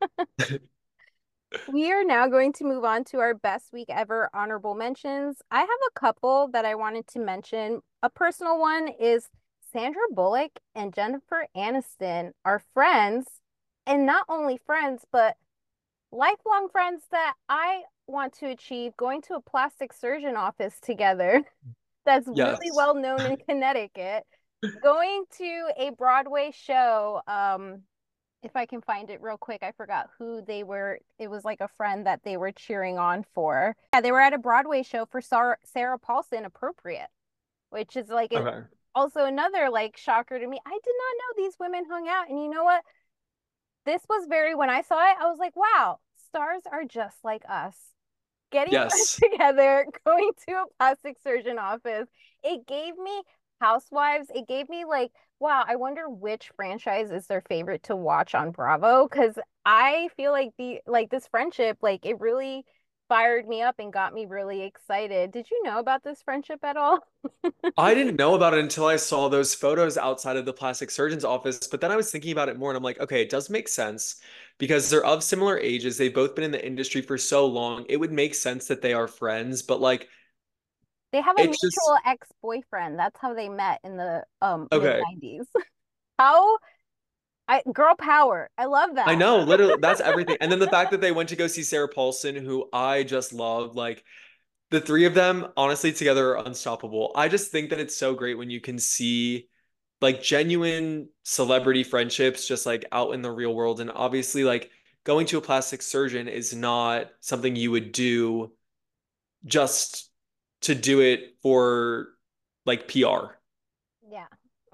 We are now going to move on to our best week ever honorable mentions. I have a couple that I wanted to mention. A personal one is Sandra Bullock and Jennifer Aniston are friends, and not only friends, but lifelong friends that I want to achieve going to a plastic surgeon office together that's really Yes. well known in Connecticut, going to a Broadway show. If I can find it real quick, I forgot who they were. It was like a friend that they were cheering on for. Yeah, they were at a Broadway show for Sarah Paulson, Appropriate, which is like Okay. also another like shocker to me. I did not know these women hung out. And you know what? This was very, when I saw it, I was like, wow, stars are just like us. Getting friends Yes. together, going to a plastic surgeon office. It gave me Housewives. It gave me like, wow, I wonder which franchise is their favorite to watch on Bravo. Because I feel like this friendship, like it really fired me up and got me really excited. Did you know about this friendship at all? I didn't know about it until I saw those photos outside of the plastic surgeon's office. But then I was thinking about it more and I'm like, okay, it does make sense because they're of similar ages. They've both been in the industry for so long. It would make sense that they are friends, but like, They have a it's just mutual ex-boyfriend. That's how they met in the mid okay. 90s. How girl power. I love I that. know, literally, that's everything. And then the fact that they went to go see Sarah Paulson, who I just love, like the three of them, honestly, together are unstoppable. I just think that it's so great when you can see like genuine celebrity friendships just like out in the real world. And obviously, like going to a plastic surgeon is not something you would do just to do it for like PR. Yeah.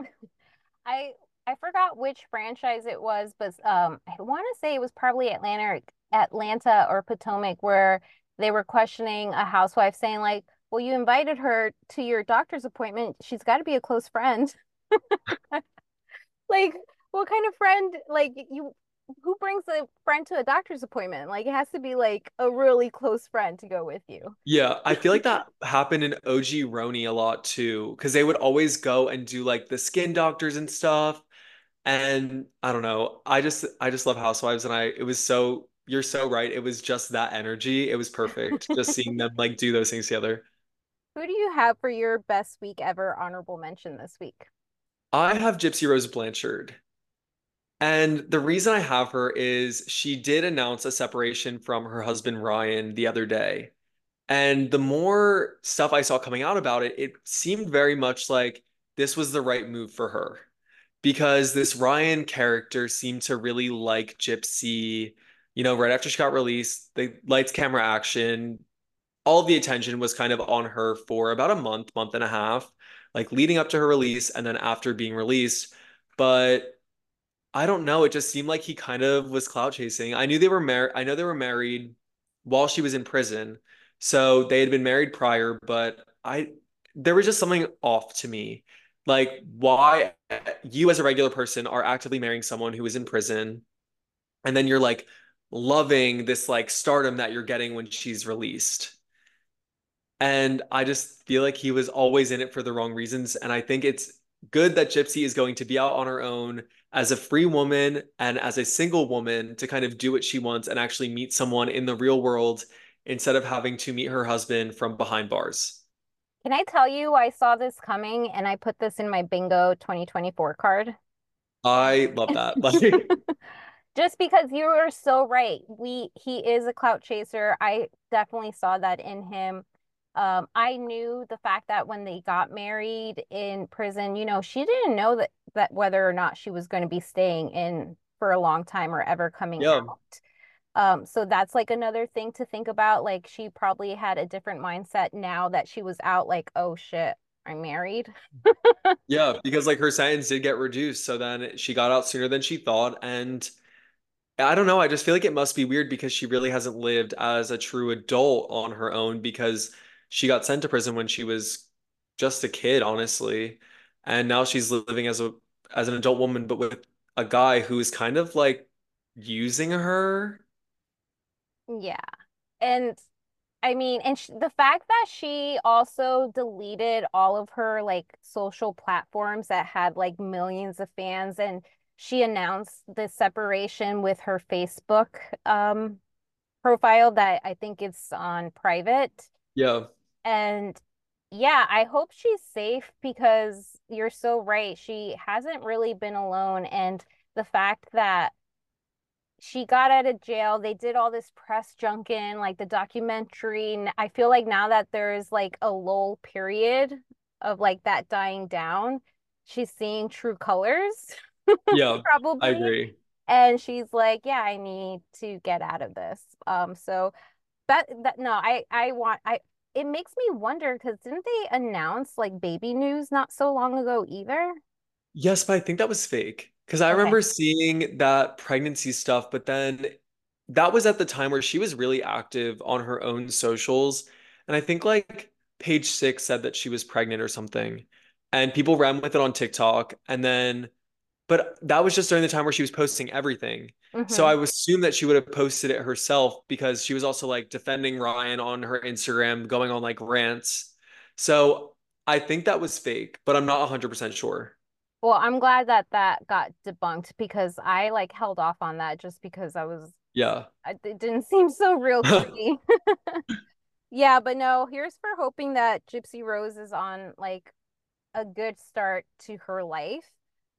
I I forgot which franchise it was, but I want to say it was probably Atlanta or Potomac where they were questioning a housewife saying like, "Well, you invited her to your doctor's appointment. She's got to be a close friend." Like, what kind of friend like you who brings a friend to a doctor's appointment? Like it has to be like a really close friend to go with you. Yeah, I feel like that happened in OG Roni a lot too, because they would always go and do like the skin doctors and stuff. And I don't know, I just love Housewives, and it was so you're so right. It was just that energy. It was perfect just seeing them like do those things together. Who do you have for your best week ever honorable mention this week? I have Gypsy Rose Blanchard. And the reason I have her is she did announce a separation from her husband Ryan the other day. And the more stuff I saw coming out about it, it seemed very much like this was the right move for her. Because this Ryan character seemed to really like Gypsy, right after she got released, the lights, camera, action, all of the attention was kind of on her for about a month, month and a half, like leading up to her release and then after being released. But I don't know. It just seemed like he kind of was clout chasing. I knew they were married. I know they were married while she was in prison. So they had been married prior, but there was just something off to me. Like, why you as a regular person are actively marrying someone who is in prison, and then you're like loving this like stardom that you're getting when she's released. And I just feel like he was always in it for the wrong reasons. And I think it's good that Gypsy is going to be out on her own as a free woman and as a single woman to kind of do what she wants and actually meet someone in the real world instead of having to meet her husband from behind bars. Can I tell you, I saw this coming and I put this in my bingo 2024 card. I love that. Like, Just because you are so right. He is a clout chaser. I definitely saw that in him. I knew the fact that when they got married in prison, she didn't know that whether or not she was going to be staying in for a long time or ever coming yeah. out. So that's like another thing to think about. Like she probably had a different mindset now that she was out, like, oh shit, I'm married. Yeah, because like her sentence did get reduced, so then she got out sooner than she thought. And I don't know, I just feel like it must be weird because she really hasn't lived as a true adult on her own because she got sent to prison when she was just a kid, honestly. And now she's living as an adult woman, but with a guy who is kind of like using her. Yeah. And I mean, and sh the fact that she also deleted all of her like social platforms that had like millions of fans, and she announced the separation with her Facebook profile that I think it's on private. Yeah. And yeah, I hope she's safe because you're so right. She hasn't really been alone. And the fact that she got out of jail, they did all this press junking, like the documentary. I feel like now that there's like a lull period of like that dying down, she's seeing true colors, Yeah, I probably. agree. And she's like, yeah, I need to get out of this. So that no, I want I it makes me wonder because didn't they announce like baby news not so long ago either? Yes, but I think that was fake. Because I Okay. remember seeing that pregnancy stuff, but then that was at the time where she was really active on her own socials. And I think like page six said that she was pregnant or something. And people ran with it on TikTok. And then, but that was just during the time where she was posting everything. So Mm-hmm. I would assume that she would have posted it herself because she was also like defending Ryan on her Instagram, going on like rants. So I think that was fake, but I'm not 100% sure. Well, I'm glad that that got debunked because I like held off on that just because Yeah. it didn't seem so real to me. Yeah, but no, here's for hoping that Gypsy Rose is on like a good start to her life.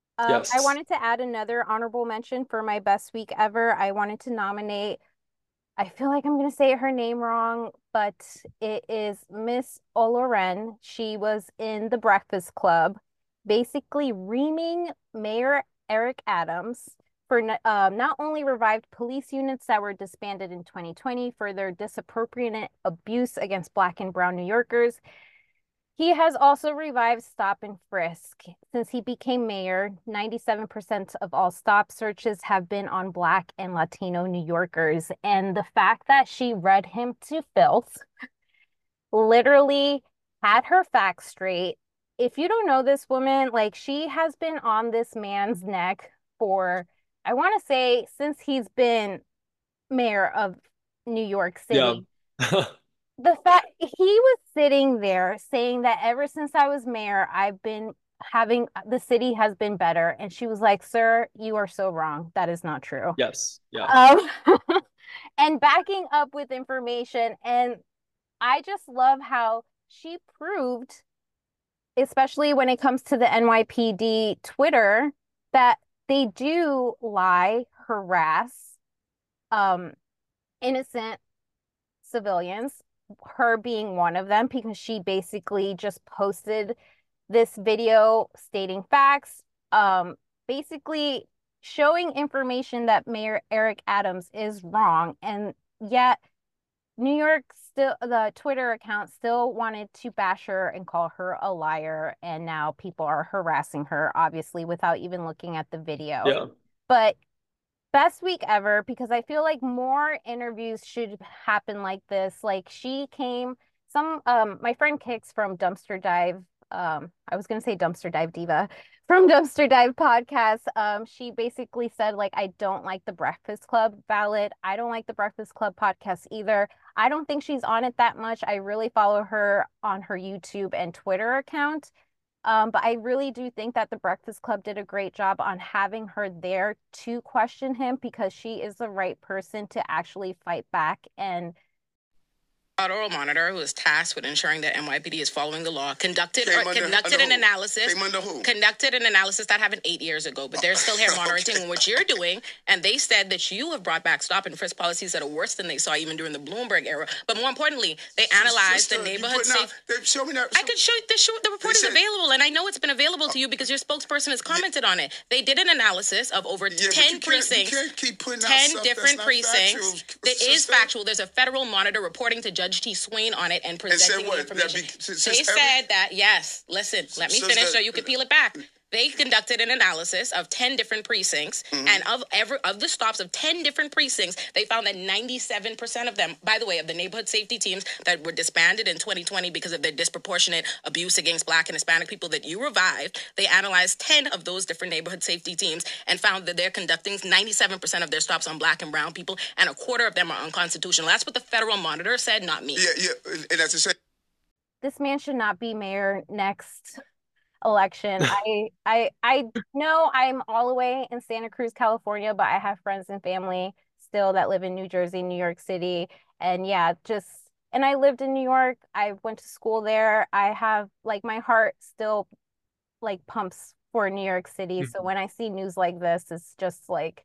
I Yes. wanted to add another honorable mention for my best week ever. I wanted to nominate, I feel like I'm going to say her name wrong, but it is Miss Oloren. She was in The Breakfast Club, basically reaming Mayor Eric Adams for not only revived police units that were disbanded in 2020 for their disproportionate abuse against Black and Brown New Yorkers. He has also revived stop and frisk. Since he became mayor, 97% of all stop searches have been on Black and Latino New Yorkers. And the fact that she read him to filth, literally had her facts straight. If you don't know this woman, like she has been on this man's neck for, I want to say, since he's been mayor of New York Yeah. City. The fact he was sitting there saying that ever since I was mayor, I've been having the city has been better. And she was like, Sir, you are so wrong. That is not true. Yes. Yeah. Um, and backing up with information. And I just love how she proved, especially when it comes to the NYPD Twitter, that they do lie, harass um, innocent civilians, her being one of them, because she basically just posted this video stating facts, basically showing information that Mayor Eric Adams is wrong. And yet, New York still, the Twitter account still wanted to bash her and call her a liar. And now people are harassing her, obviously, without even looking at the video. Yeah. But best week ever because I feel like more interviews should happen like this. Like she came, my friend Kix from Dumpster Dive, I was gonna say Dumpster Dive Diva from Dumpster Dive podcast. She basically said like I don't like the Breakfast Club ballot. I don't like the Breakfast Club podcast either. I don't think she's on it that much. I really follow her on her YouTube and Twitter account. But I really do think that the Breakfast Club did a great job on having her there to question him because she is the right person to actually fight back and Oral monitor, who is tasked with ensuring that NYPD is following the law, conducted an analysis. Came under who? Conducted an analysis that happened 8 years ago, but they're still here monitoring what you're doing. And they said that you have brought back stop and frisk policies that are worse than they saw even during the Bloomberg era. But more importantly, they analyzed the neighborhood safe. Show me that. I could show you the report is available, and I know it's been available to you because your spokesperson has commented on it. They did an analysis of over 10 precincts, You can't keep putting out 10 stuff different that's not precincts. factual, That is sister. factual. There's a federal monitor reporting to Judge T. Swain on it and presenting the what? information. Since They every- said that, yes, listen, let me So finish that- so you can peel it back. They conducted an analysis of 10 different precincts, and of the stops of 10 different precincts, they found that 97% of them, by the way, of the neighborhood safety teams that were disbanded in 2020 because of their disproportionate abuse against Black and Hispanic people that you revived, they analyzed 10 of those different neighborhood safety teams and found that they're conducting 97% of their stops on Black and brown people, and a quarter of them are unconstitutional. That's what the federal monitor said, not me. Yeah, and that's the same. This man should not be mayor next election. I know I'm all the way in Santa Cruz, California, but I have friends and family still that live in New Jersey, New York City. And yeah, and I lived in New York. I went to school there. I have like my heart still like pumps for New York City. So when I see news like this, it's just like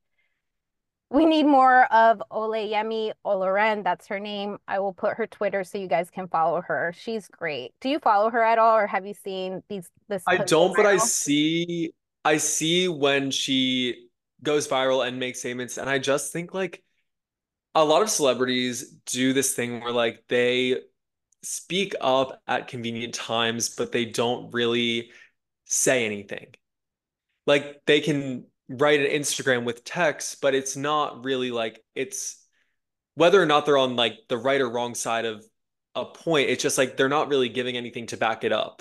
we need more of Oleyemi Oloren. That's her name. I will put her Twitter so you guys can follow her. She's great. Do you follow her at all, or have you seen this I post don't, but viral? I see when she goes viral and makes statements, and I just think like a lot of celebrities do this thing where like they speak up at convenient times, but they don't really say anything. Like they can write an Instagram with text, but it's not really like it's whether or not they're on like the right or wrong side of a point, it's just like they're not really giving anything to back it up.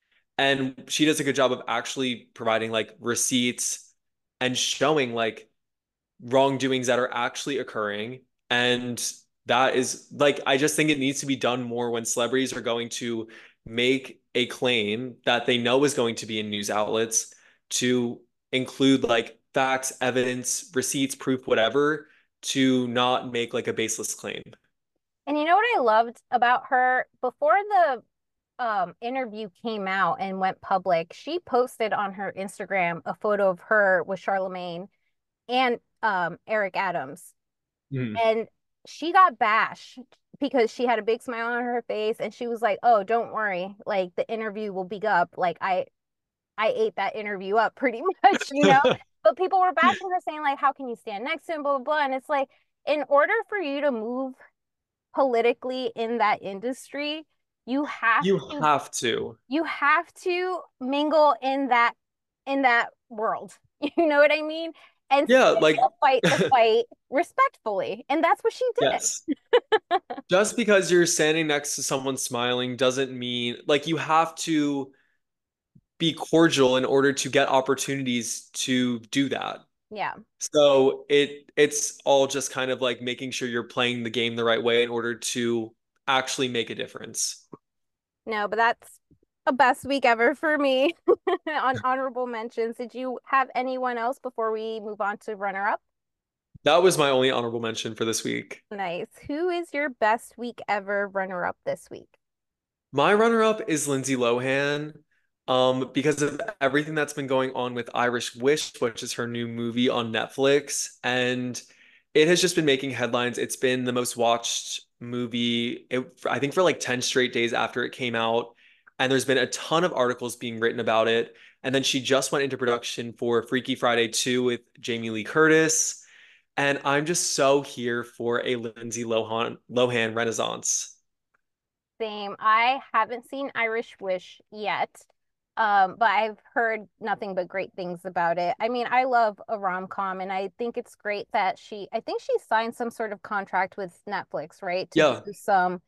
And she does a good job of actually providing like receipts and showing like wrongdoings that are actually occurring. And that is like, I just think it needs to be done more when celebrities are going to make a claim that they know is going to be in news outlets to include like facts, evidence, receipts, proof, whatever, to not make like a baseless claim. And you know what I loved about her before the interview came out and went public, she posted on her Instagram a photo of her with Charlemagne and Eric Adams. Mm. And she got bashed because she had a big smile on her face and she was like, "Oh, don't worry. Like the interview will be up. Like I ate that interview up pretty much, you know?" But people were bashing her saying like, "How can you stand next to him, blah blah blah." And it's like in order for you to move politically in that industry, you have You to have to. you have to mingle in that world. You know what I mean? And Yeah, like still fight the fight respectfully. And that's what she did. yes. Just because you're standing next to someone smiling doesn't mean like you have to be cordial in order to get opportunities to do that. Yeah. So it's all just kind of like making sure you're playing the game the right way in order to actually make a difference. No, but that's a best week ever for me. On honorable mentions, did you have anyone else before we move on to runner up? That was my only honorable mention for this week. Nice. Who is your best week ever runner up this week? My runner-up is Lindsay Lohan, because of everything that's been going on with Irish Wish, which is her new movie on Netflix, and it has just been making headlines. It's been the most watched movie, I think, for like 10 straight days after it came out, and there's been a ton of articles being written about it. And then she just went into production for Freaky Friday 2 with Jamie Lee Curtis, and I'm just so here for a Lindsay Lohan renaissance. Same. I haven't seen Irish Wish yet, but I've heard nothing but great things about it. I mean, I love a rom-com, and I think it's great that I think she signed some sort of contract with Netflix, right, to Yeah. do some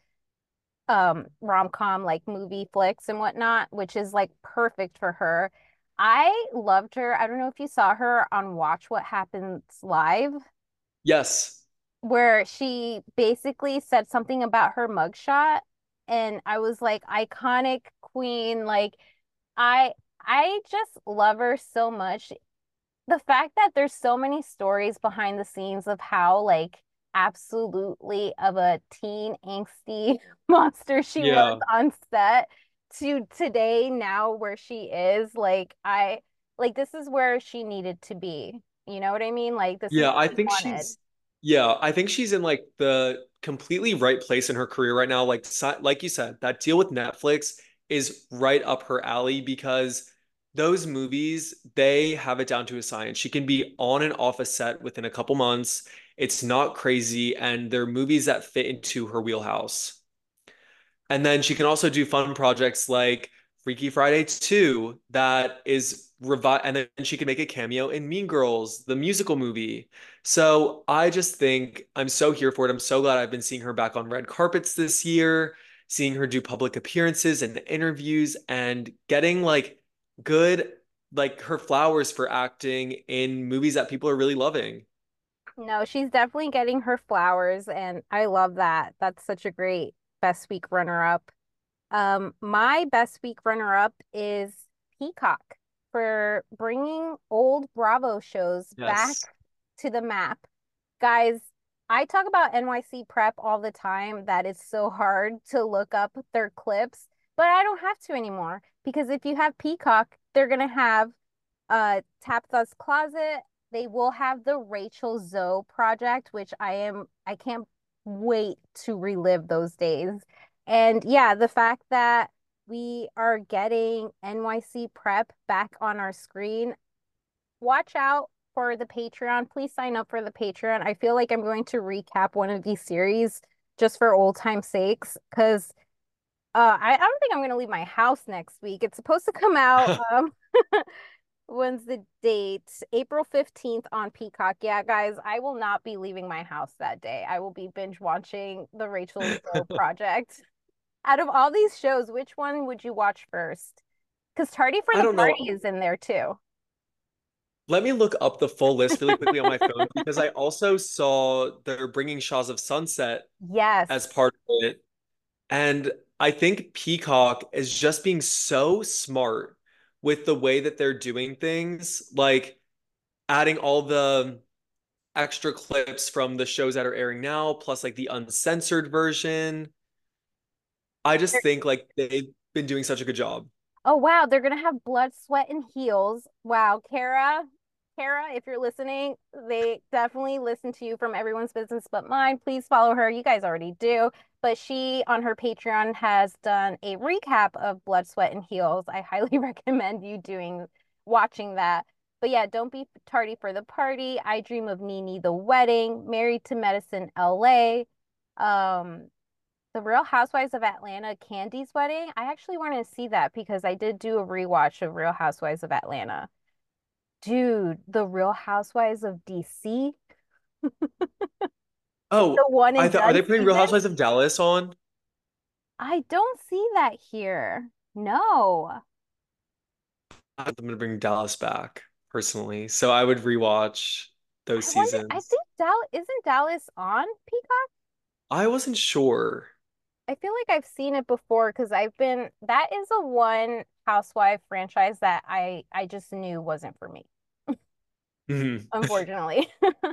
rom-com like movie flicks and whatnot, which is like perfect for her. I loved her. I don't know if you saw her on Watch What Happens Live, Yes. where she basically said something about her mugshot, and I was like, iconic queen. Like I I just love her so much. The fact that there's so many stories behind the scenes of how like absolutely of a teen angsty monster she was Yeah. on set to today now where she is, like I like this is where she needed to be. You know what I mean? Like this is Yeah, what I she think wanted. she's in like the completely right place in her career right now. Like like you said, that deal with Netflix is right up her alley because those movies, they have it down to a science. She can be on and off a set within a couple months. It's not crazy, and they're movies that fit into her wheelhouse. And then she can also do fun projects like Freaky Friday 2 that is revive, and then she could make a cameo in Mean Girls, the musical movie. So I just think I'm so here for it. I'm so glad I've been seeing her back on red carpets this year, seeing her do public appearances and interviews and getting like good, like her flowers for acting in movies that people are really loving. No, she's definitely getting her flowers, and I love that. That's such a great best week runner-up. My best week runner-up is Peacock for bringing old Bravo shows back Yes. to the map. Guys, I talk about NYC Prep all the time that it's so hard to look up their clips, but I don't have to anymore because if you have Peacock, they're gonna have Tabitha's Closet. They will have the Rachel Zoe project, which I can't wait to relive those days. And yeah, the fact that we are getting NYC Prep back on our screen, watch out for the Patreon. Please sign up for the Patreon. I feel like I'm going to recap one of these series just for old time's sakes because I don't think I'm going to leave my house next week. It's supposed to come out when's the date? April 15th on Peacock. Yeah, guys, I will not be leaving my house that day. I will be binge watching the Rachel Zoe project. Out of all these shows, which one would you watch first? Because Tardy for I the don't know. Party is in there too. Let me look up the full list really quickly on my phone because I also saw they're bringing Shaws of Sunset as Yes. part of it. And I think Peacock is just being so smart with the way that they're doing things, like adding all the extra clips from the shows that are airing now, plus like the uncensored version. I just think like they've been doing such a good job. Oh wow, they're gonna have Blood, Sweat, and Heels. Wow, Kara, if you're listening, they definitely listen to you from Everyone's Business But Mine. Please follow her. You guys already do. But she on her Patreon has done a recap of Blood, Sweat, and Heels. I highly recommend you watching that. But yeah, don't be tardy for the party. I Dream of Nene the Wedding, Married to Medicine LA. Um, the Real Housewives of Atlanta, Candy's Wedding. I actually wanted to see that because I did do a rewatch of Real Housewives of Atlanta. Dude, The Real Housewives of DC, the Oh, one I and thought, are done they putting Real season. Housewives of Dallas on? I don't see that here. No. I'm gonna bring Dallas back personally. So I would rewatch those I seasons. think Dallas isn't Dallas on Peacock? I wasn't sure. I feel like I've seen it before because that is a one housewife franchise that I just knew wasn't for me, Mhm. unfortunately.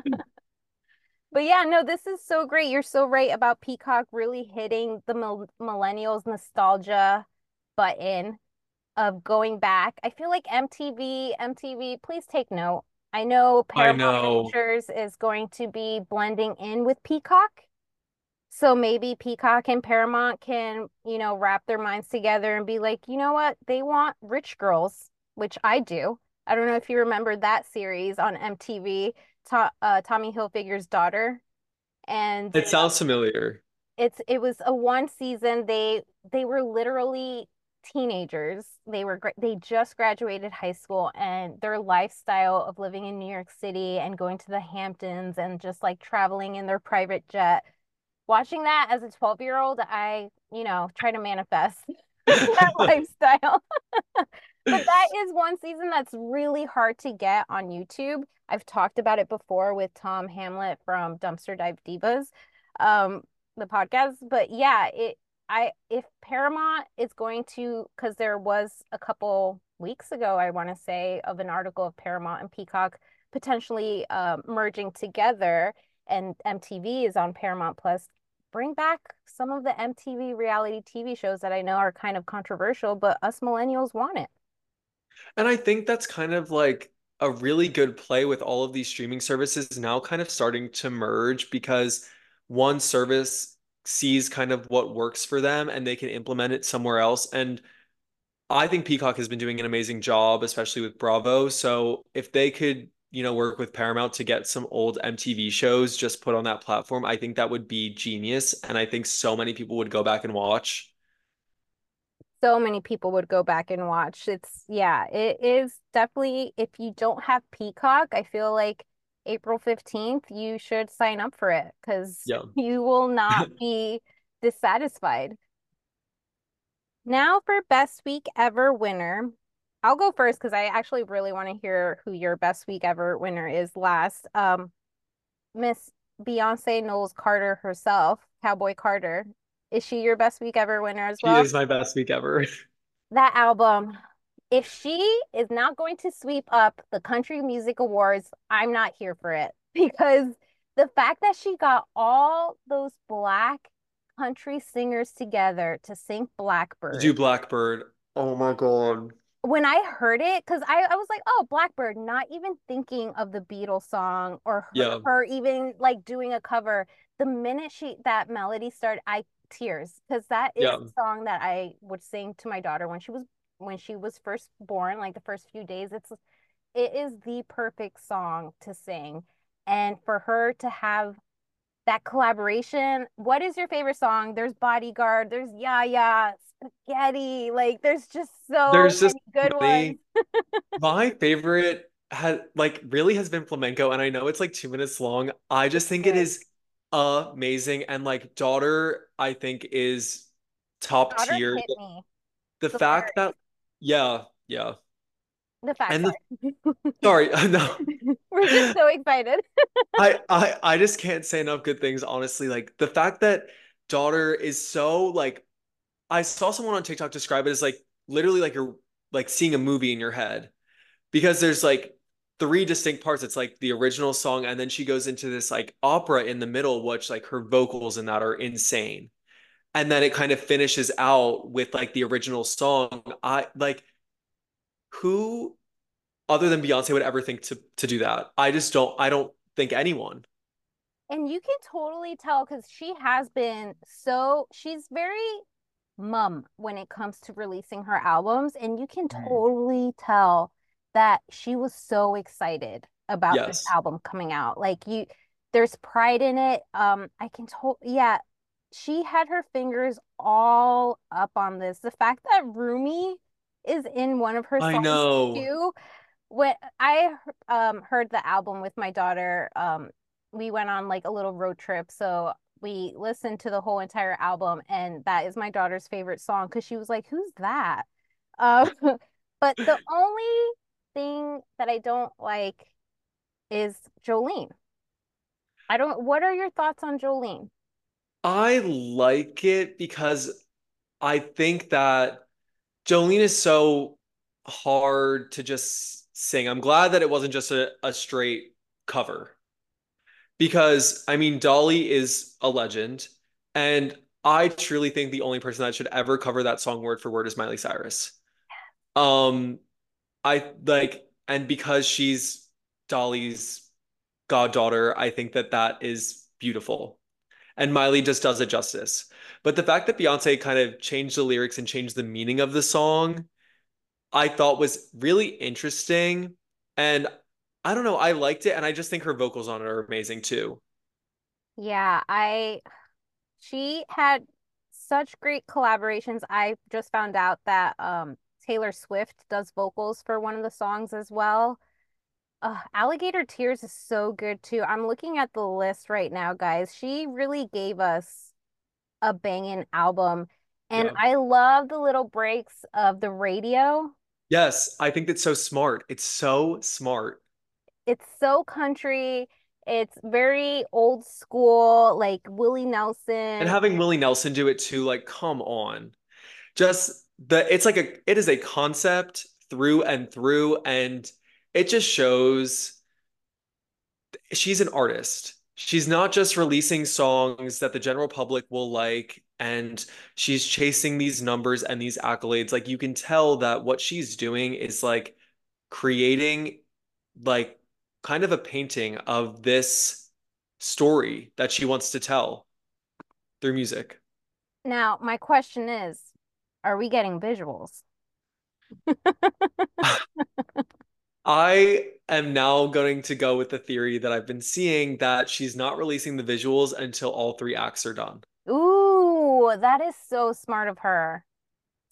But yeah, no, this is so great. You're so right about Peacock really hitting the millennials nostalgia button of going back. I feel like MTV, please take note. I know I Paramount know. Pictures is going to be blending in with Peacock. So maybe Peacock and Paramount can, wrap their minds together and be like, you know what? They want rich girls, which I do. I don't know if you remember that series on MTV, Tommy Hilfiger's daughter. And It sounds familiar. it was a one season. They were literally teenagers. They just graduated high school, and their lifestyle of living in New York City and going to the Hamptons and just like traveling in their private jet. Watching that as a 12-year-old, I, try to manifest that lifestyle. But that is one season that's really hard to get on YouTube. I've talked about it before with Tom Hamlet from Dumpster Dive Divas, um, the podcast. But yeah, if Paramount is going to, because there was a couple weeks ago, I want to say, of an article of Paramount and Peacock potentially merging together, and MTV is on Paramount Plus. Bring back some of the MTV reality TV shows that I know are kind of controversial, but us millennials want it. And I think that's kind of like a really good play with all of these streaming services now kind of starting to merge because one service sees kind of what works for them and they can implement it somewhere else. And I think Peacock has been doing an amazing job, especially with Bravo. So if they could, work with Paramount to get some old MTV shows just put on that platform, I think that would be genius. And I think so many people would go back and watch. So many people would go back and watch. Yeah, it is definitely, if you don't have Peacock, I feel like April 15th, you should sign up for it because Yeah. you will not be dissatisfied. Now for best week ever winner. I'll go first because I actually really want to hear who your best week ever winner is last. Miss Beyonce Knowles Carter herself, Cowboy Carter. Is she your best week ever winner as She well? is my best week ever. That album, if she is not going to sweep up the Country Music Awards, I'm not here for it because the fact that she got all those black country singers together to sing To do Blackbird. Blackbird. Oh my God. When I heard it, because I was like, oh, Blackbird, not even thinking of the Beatles song or Yeah. her even like doing a cover. The minute that melody started, I tears because that is Yeah. the song that I would sing to my daughter when she was first born, like the first few days. It is the perfect song to sing. And for her to have that collaboration. What is your favorite song? There's Bodyguard, there's Yeah Yeah, Spaghetti. Like there's just so There's just many good ones. many. My favorite has like really has been flamenco, and I know it's like 2 minutes long. I just think it Good. is amazing. And like Daughter, I think is top Daughter tier. hit me. The The fact lyrics, that yeah, yeah. the fact, And the sorry. sorry, no. We're just so excited. I just can't say enough good things, honestly. Like the fact that Daughter is so like I saw someone on TikTok describe it as like literally like you're like seeing a movie in your head because there's like three distinct parts. It's like the original song, and then she goes into this like opera in the middle, which like her vocals in that are insane. And then it kind of finishes out with like the original song. I like who other than Beyonce would ever think to do that. I don't think anyone. And you can totally tell because she's very mum when it comes to releasing her albums. And you can Mm. totally tell that she was so excited about this Yes. album coming out. There's pride in it. Yeah, she had her fingers all up on this. The fact that Rumi is in one of her I songs know. too, when I heard the album with my daughter, we went on like a little road trip, so we listened to the whole entire album, and that is my daughter's favorite song because she was like, "Who's that?" Um, but the only thing that I don't like is Jolene. I don't. What are your thoughts on Jolene? I like it because I think that Jolene is so hard to just sing. I'm glad that it wasn't just a straight cover because I mean Dolly is a legend, and I truly think the only person that should ever cover that song word for word is Miley Cyrus. Um, I like, and because she's Dolly's goddaughter, I think that that is beautiful. And Miley just does it justice. But the fact that Beyonce kind of changed the lyrics and changed the meaning of the song, I thought was really interesting. And I don't know, I liked it. And I just think her vocals on it are amazing too. Yeah, I she had such great collaborations. I just found out that Taylor Swift does vocals for one of the songs as well. Alligator Tears is so good too. I'm looking at the list right now, guys. She really gave us a banging album. And Yeah. I love the little breaks of the radio. Yes, I think that's so smart. It's so smart. It's so country. It's very old school, like Willie And Nelson. having Willie Nelson do it too, like, come on. Just it is a concept through and through, and it just shows she's an artist. She's not just releasing songs that the general public will like, and she's chasing these numbers and these accolades. Like you can tell that what she's doing is like creating like kind of a painting of this story that she wants to tell through music. Now, my question is, are we getting visuals? I am now going to go with the theory that I've been seeing that she's not releasing the visuals until all three acts are done. Ooh, that is so smart of her.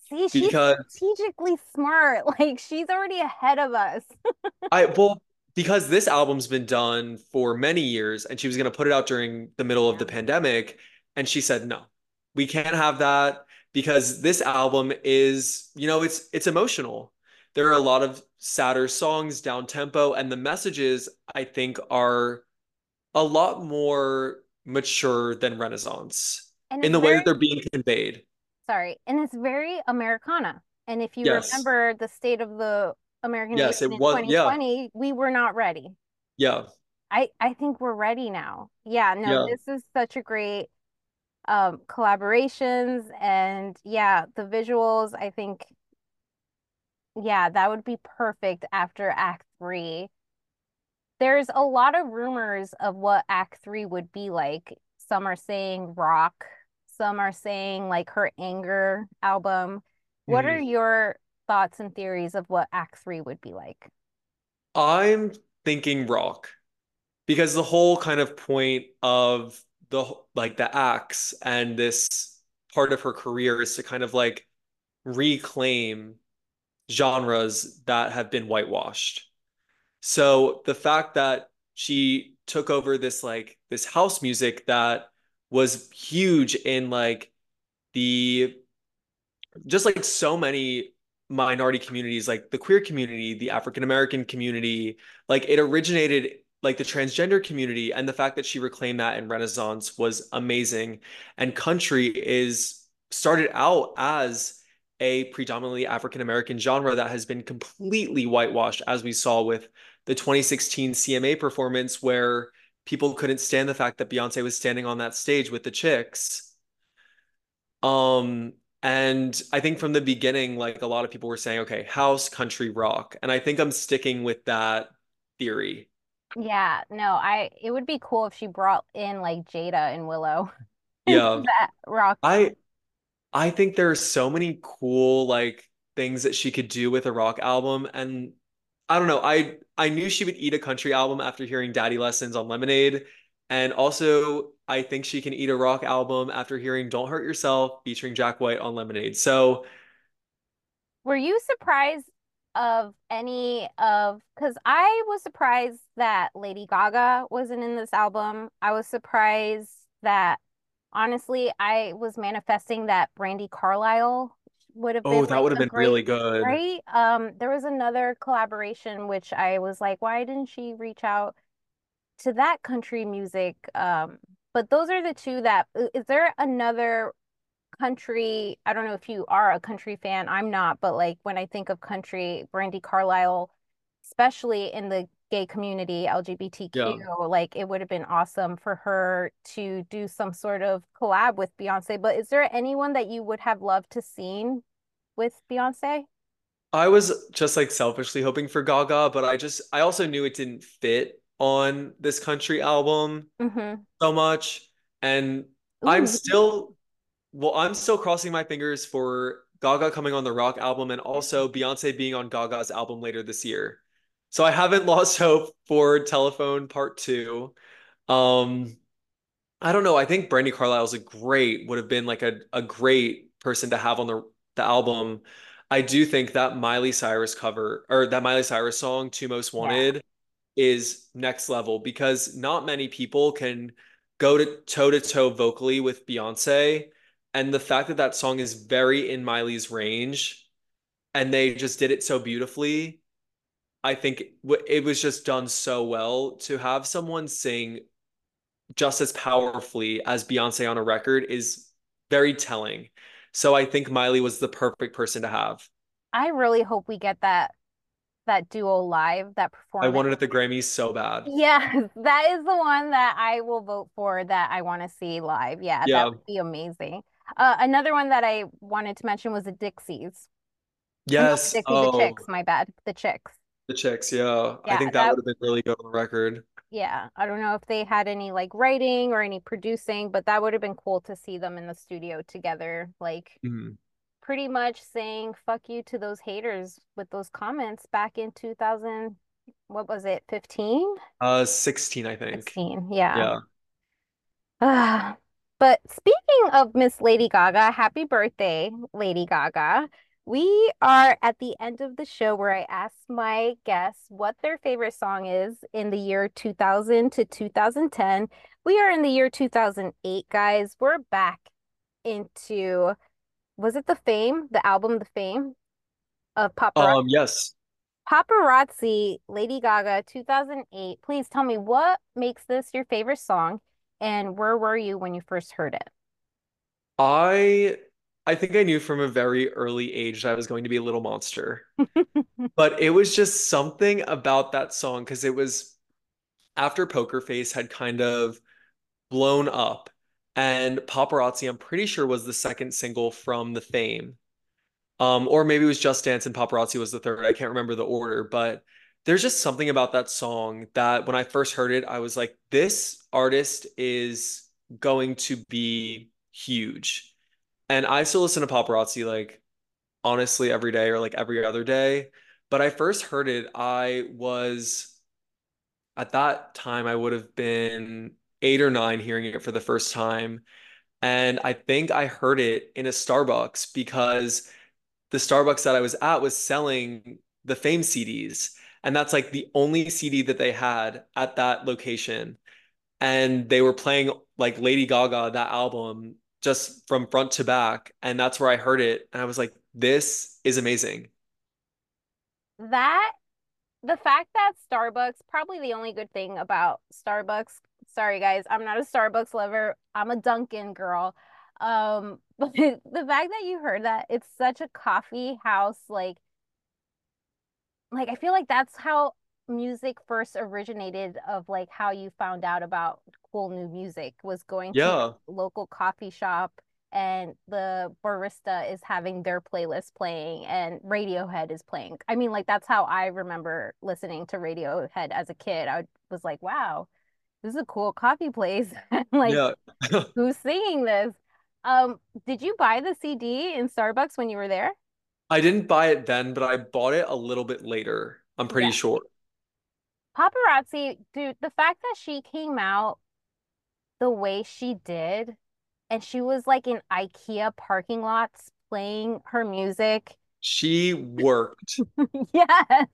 See, she's because strategically smart. Like she's already ahead of us. well, because this album's been done for many years and she was going to put it out during the middle of the pandemic. And she said, no, we can't have that because this album is, it's emotional. There are a lot of sadder songs, down tempo, and the messages I think are a lot more mature than Renaissance And in it's the way that very, they're being conveyed. sorry, and it's very Americana. And if you Yes. remember the state of the American Nation Yes, it in was. Yeah. 2020, we were not ready. Yeah. I think we're ready now. Yeah, no, Yeah. this is such a great collaborations and yeah, the visuals, I think yeah, that would be perfect after Act 3. There's a lot of rumors of what Act 3 would be like. Some are saying rock, some are saying like her Anger album. What are Mhm. your thoughts and theories of what Act 3 would be like? I'm thinking rock. Because the whole kind of point of the axe and this part of her career is to kind of like reclaim genres that have been whitewashed. So the fact that she took over this house music that was huge in like the just like so many minority communities, like the queer community, the African American community, like it originated like the transgender community, and the fact that she reclaimed that in Renaissance was amazing. And country is started out as a predominantly African American genre that has been completely whitewashed, as we saw with the 2016 CMA performance, where people couldn't stand the fact that Beyonce was standing on that stage with the Chicks. And I think from the beginning, like a lot of people were saying, okay, house, country, rock. And I think I'm sticking with that theory. Yeah, no, it would be cool if she brought in like Jada and Willow into Yeah. that rock. I I think there's so many cool like things that she could do with a rock album. And I don't know, I knew she would eat a country album after hearing Daddy Lessons on Lemonade. And also I think she can eat a rock album after hearing Don't Hurt Yourself featuring Jack White on Lemonade. So Were you surprised of any of, because I was surprised that Lady Gaga wasn't in this album. I was surprised that, honestly, I was manifesting that Brandy Carlisle would have been oh, that like would have a been really great, good. right? There was another collaboration which I was like, why didn't she reach out to that country music? But those are the two that, is there another country? I don't know if you are a country fan. I'm not, but like when I think of country, Brandy Carlisle, especially in the gay community, LGBTQ, Yeah. like it would have been awesome for her to do some sort of collab with Beyonce. But is there anyone that you would have loved to seen with Beyonce? I was just like selfishly hoping for Gaga, but I also knew it didn't fit on this country album Mm-hmm. so much. And I'm Ooh, still, I'm still crossing my fingers for Gaga coming on the rock album and also Beyonce being on Gaga's album later this year. So I haven't lost hope for Telephone Part 2. Um, I don't know. I think Brandy Carlisle's would have been like a great person to have on the album. I do think that Miley Cyrus cover or that Miley Cyrus song, Two Most yeah. Wanted, is next level because not many people can go to toe vocally with Beyonce. And the fact that that song is very in Miley's range and they just did it so beautifully, I think it was just done so well to have someone sing just as powerfully as Beyonce on a record is very telling. So I think Miley was the perfect person to have. I really hope we get that duo live, that I performance. wanted at the Grammys so bad. Yes, that is the one that I will vote for that I want to see live. Yeah, that Yeah. would be amazing. Another one that I wanted to mention was the Dixies. Not the Yes. Dixies, the Chicks, Oh, my bad. The Chicks. the Chicks. Yeah. I Yeah, think that would have been really good on the record. yeah. I don't know if they had any like writing or any producing, but that would have been cool to see them in the studio together, like Mhm. pretty much saying fuck you to those haters with those comments back in 2000, what was it, 15? 16, I think. 16, yeah. Yeah. But speaking of Miss Lady Gaga, happy birthday, Lady Gaga. We are at the end of the show where I ask my guests what their favorite song is in the year 2000 to 2010. We are in the year 2008, guys. We're back into, was it The Fame, the album The Fame of Paparazzi? Yes. Paparazzi, Lady Gaga, 2008. Please tell me what makes this your favorite song and where were you when you first heard it? I I think I knew from a very early age that I was going to be a little monster. But it was just something about that song because it was after Poker Face had kind of blown up, and Paparazzi, I'm pretty sure, was the second single from the Fame. Or maybe it was Just Dance and Paparazzi was the third. I can't remember the order, but there's just something about that song that when I first heard it, I was like, this artist is going to be huge. And I still listen to Paparazzi like honestly every day or like every other day. But I first heard it, I was at that time, I would have been 8 or 9 hearing it for the first time. And I think I heard it in a Starbucks because the Starbucks that I was at was selling the Fame CDs. And that's like the only CD that they had at that location. And they were playing like Lady Gaga, that album, just from front to back. And that's where I heard it. And I was like, this is amazing. That the fact that Starbucks, probably the only good thing about Starbucks, sorry guys, I'm not a Starbucks lover. I'm a Dunkin' girl. But the fact that you heard that, it's such a coffee house, like I feel like that's how music first originated of like how you found out about cool new music was going to Yeah. your local coffee shop and the barista is having their playlist playing and Radiohead is playing. I mean, like that's how I remember listening to Radiohead as a kid. Was like, wow, this is a cool coffee place. Like, Yeah. who's singing this? Did you buy the CD in Starbucks when you were there? I didn't buy it then, but I bought it a little bit later. I'm Yeah. pretty sure. Paparazzi, dude, the fact that she came out the way she did, and she was like in IKEA parking lots playing her music. She worked. Yes.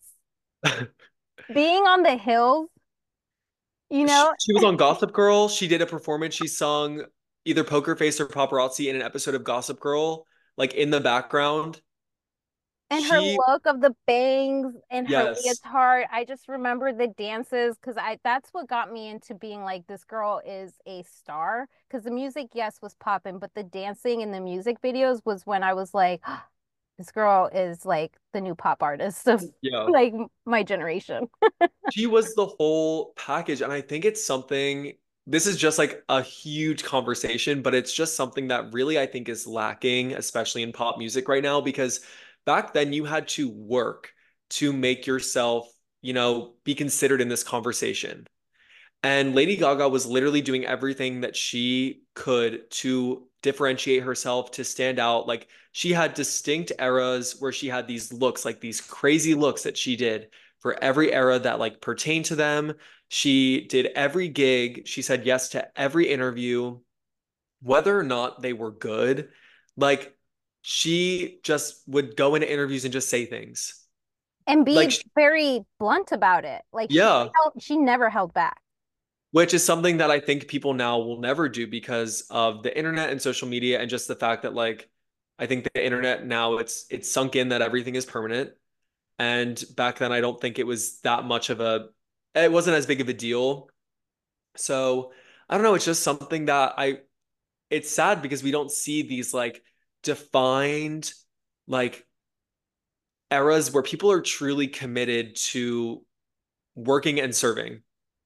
Being on the hills, you She, know, she was on Gossip Girl. She did a performance. She sung either Poker Face or Paparazzi in an episode of Gossip Girl, like in the background. and her She, look of the bangs and her yes, leotard, I just remember the dances because I that's what got me into being like this girl is a star. Because the music, yes, was popping, but the dancing in the music videos was when I was like, this girl is like the new pop artist of yeah. like my generation. She was the whole package. And I think it's something, this is just like a huge conversation, but it's just something that really I think is lacking, especially in pop music right now, because back then you had to work to make yourself, be considered in this conversation. And Lady Gaga was literally doing everything that she could to differentiate herself, to stand out. Like she had distinct eras where she had these looks, like these crazy looks that she did for every era that like pertained to them. She did every gig. She said yes to every interview, whether or not they were good. Like she just would go into interviews and just say things. And Like, be very blunt about it. Like yeah. she never held back. Which is something that I think people now will never do because of the internet and social media and just the fact that like I think the internet now it's sunk in that everything is permanent. And back then I don't think it was that much of a it wasn't as big of a deal. So I don't know, it's just something that I it's sad because we don't see these like defined like eras where people are truly committed to working and serving.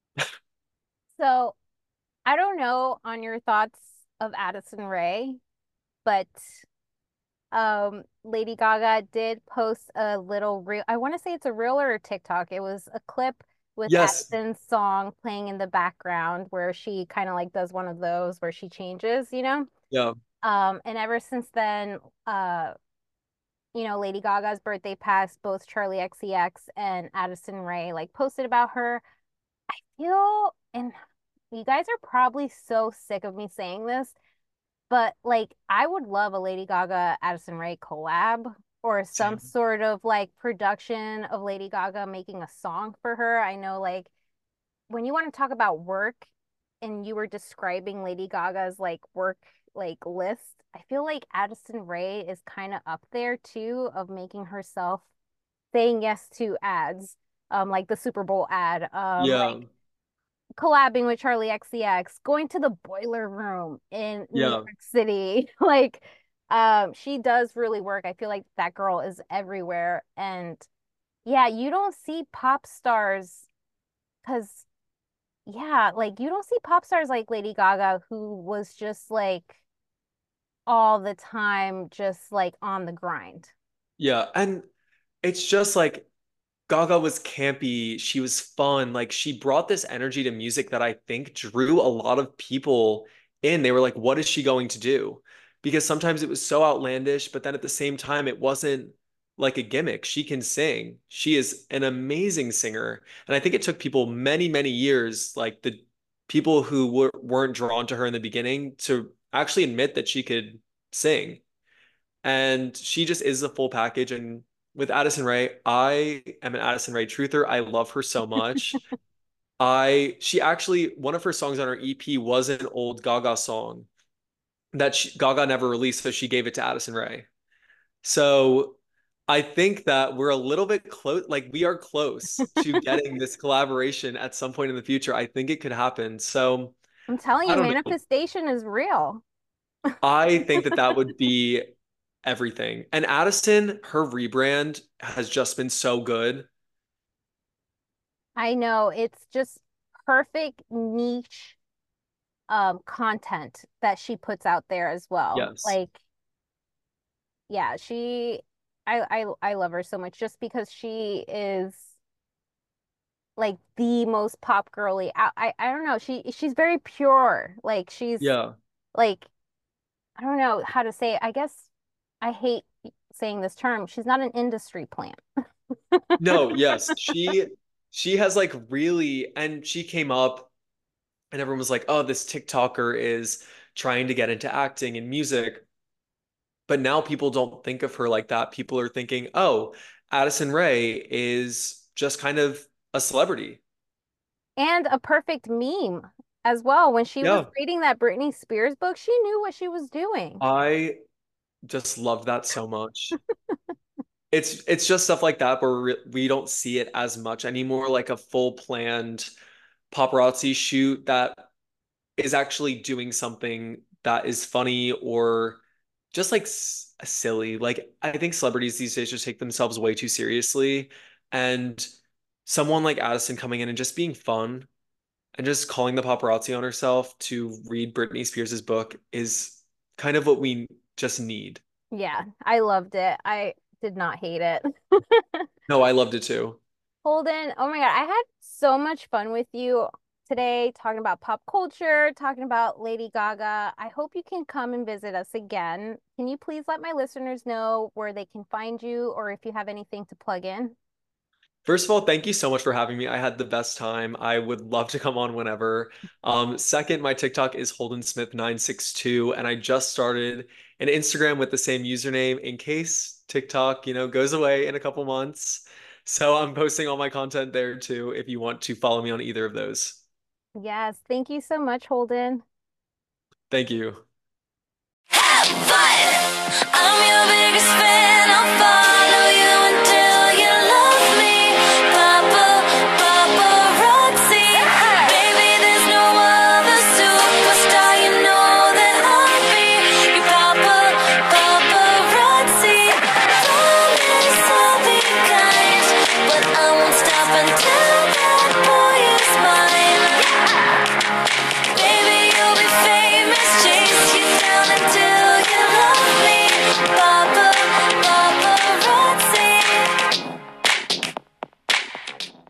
So I don't know on your thoughts of Addison Rae, but Lady Gaga did post a little reel. I want to say it's a reel or a TikTok. It was a clip with Yes. Addison's song playing in the background where she kind of like does one of those where she changes, you know? Yeah. And ever since then, Lady Gaga's birthday passed, both Charlie XCX and Addison Rae like posted about her. I feel, and you guys are probably so sick of me saying this, But like I would love a Lady Gaga Addison Rae collab or some Same. sort of like production of Lady Gaga making a song for her. I know like when you want to talk about work and you were describing Lady Gaga's like work like list, I feel like Addison Rae is kind of up there too of making herself saying yes to ads, like the Super Bowl ad, Yeah. like collabing with Charlie XCX, going to the Boiler Room in New Yeah. York City. Like, she does really work. I feel like that girl is everywhere. And yeah, you don't see pop stars because, yeah, like you don't see pop stars like Lady Gaga, who was just like all the time, just like on the grind. Yeah. And it's just like Gaga was campy. She was fun. Like she brought this energy to music that I think drew a lot of people in. They were like, what is she going to do? Because sometimes it was so outlandish, but then at the same time, it wasn't like a gimmick. She can sing. She is an amazing singer. And I think it took people many, many years, like the people who weren't drawn to her in the beginning, to actually admit that she could sing. And she just is a full package. And with Addison Rae, I am an Addison Rae truther. I love her so much. She actually, one of her songs on her EP was an old Gaga song that Gaga never released, so she gave it to Addison Rae. So I think that we're a little bit close, like we are close to getting this collaboration at some point in the future. I think it could happen. So I'm telling I you, don't know. manifestation is real. I think that that would be everything. And Addison, her rebrand has just been so good. I know it's just perfect niche content that she puts out there as well. Yes. Like, yeah, I love her so much just because she is like the most pop girly. I don't know. She's very pure. Like she's Yeah. like I don't know how to say it. I guess I hate saying this term. She's not an industry plant. No, yes. She has like really, and she came up and everyone was like, "Oh, this TikToker is trying to get into acting and music." But now people don't think of her like that. People are thinking, "Oh, Addison Rae is just kind of a celebrity." And a perfect meme as well. When she was Yeah. reading that Britney Spears book, she knew what she was doing. I just love that so much. It's just stuff like that where we don't see it as much anymore, like a full planned paparazzi shoot that is actually doing something that is funny or just like silly. Like I think celebrities these days just take themselves way too seriously, and someone like Addison coming in and just being fun and just calling the paparazzi on herself to read Britney Spears's book is kind of what we just need. Yeah, I loved it. I did not hate it. No, I loved it too. Holden, oh my God, I had so much fun with you today talking about pop culture, talking about Lady Gaga. I hope you can come and visit us again. Can you please let my listeners know where they can find you or if you have anything to plug in? First of all, thank you so much for having me. I had the best time. I would love to come on whenever. Second, my TikTok is Holden Smith 962, and I just started an Instagram with the same username in case TikTok, goes away in a couple months. So I'm posting all my content there too if you want to follow me on either of those. Yes, thank you so much, Holden. Thank you. But I'm your biggest fan. I'll follow you until you love me. Paparazzi. Baby, there's no other superstar. You know that I'll be your paparazzi. Promise I'll be kind, but I won't stop until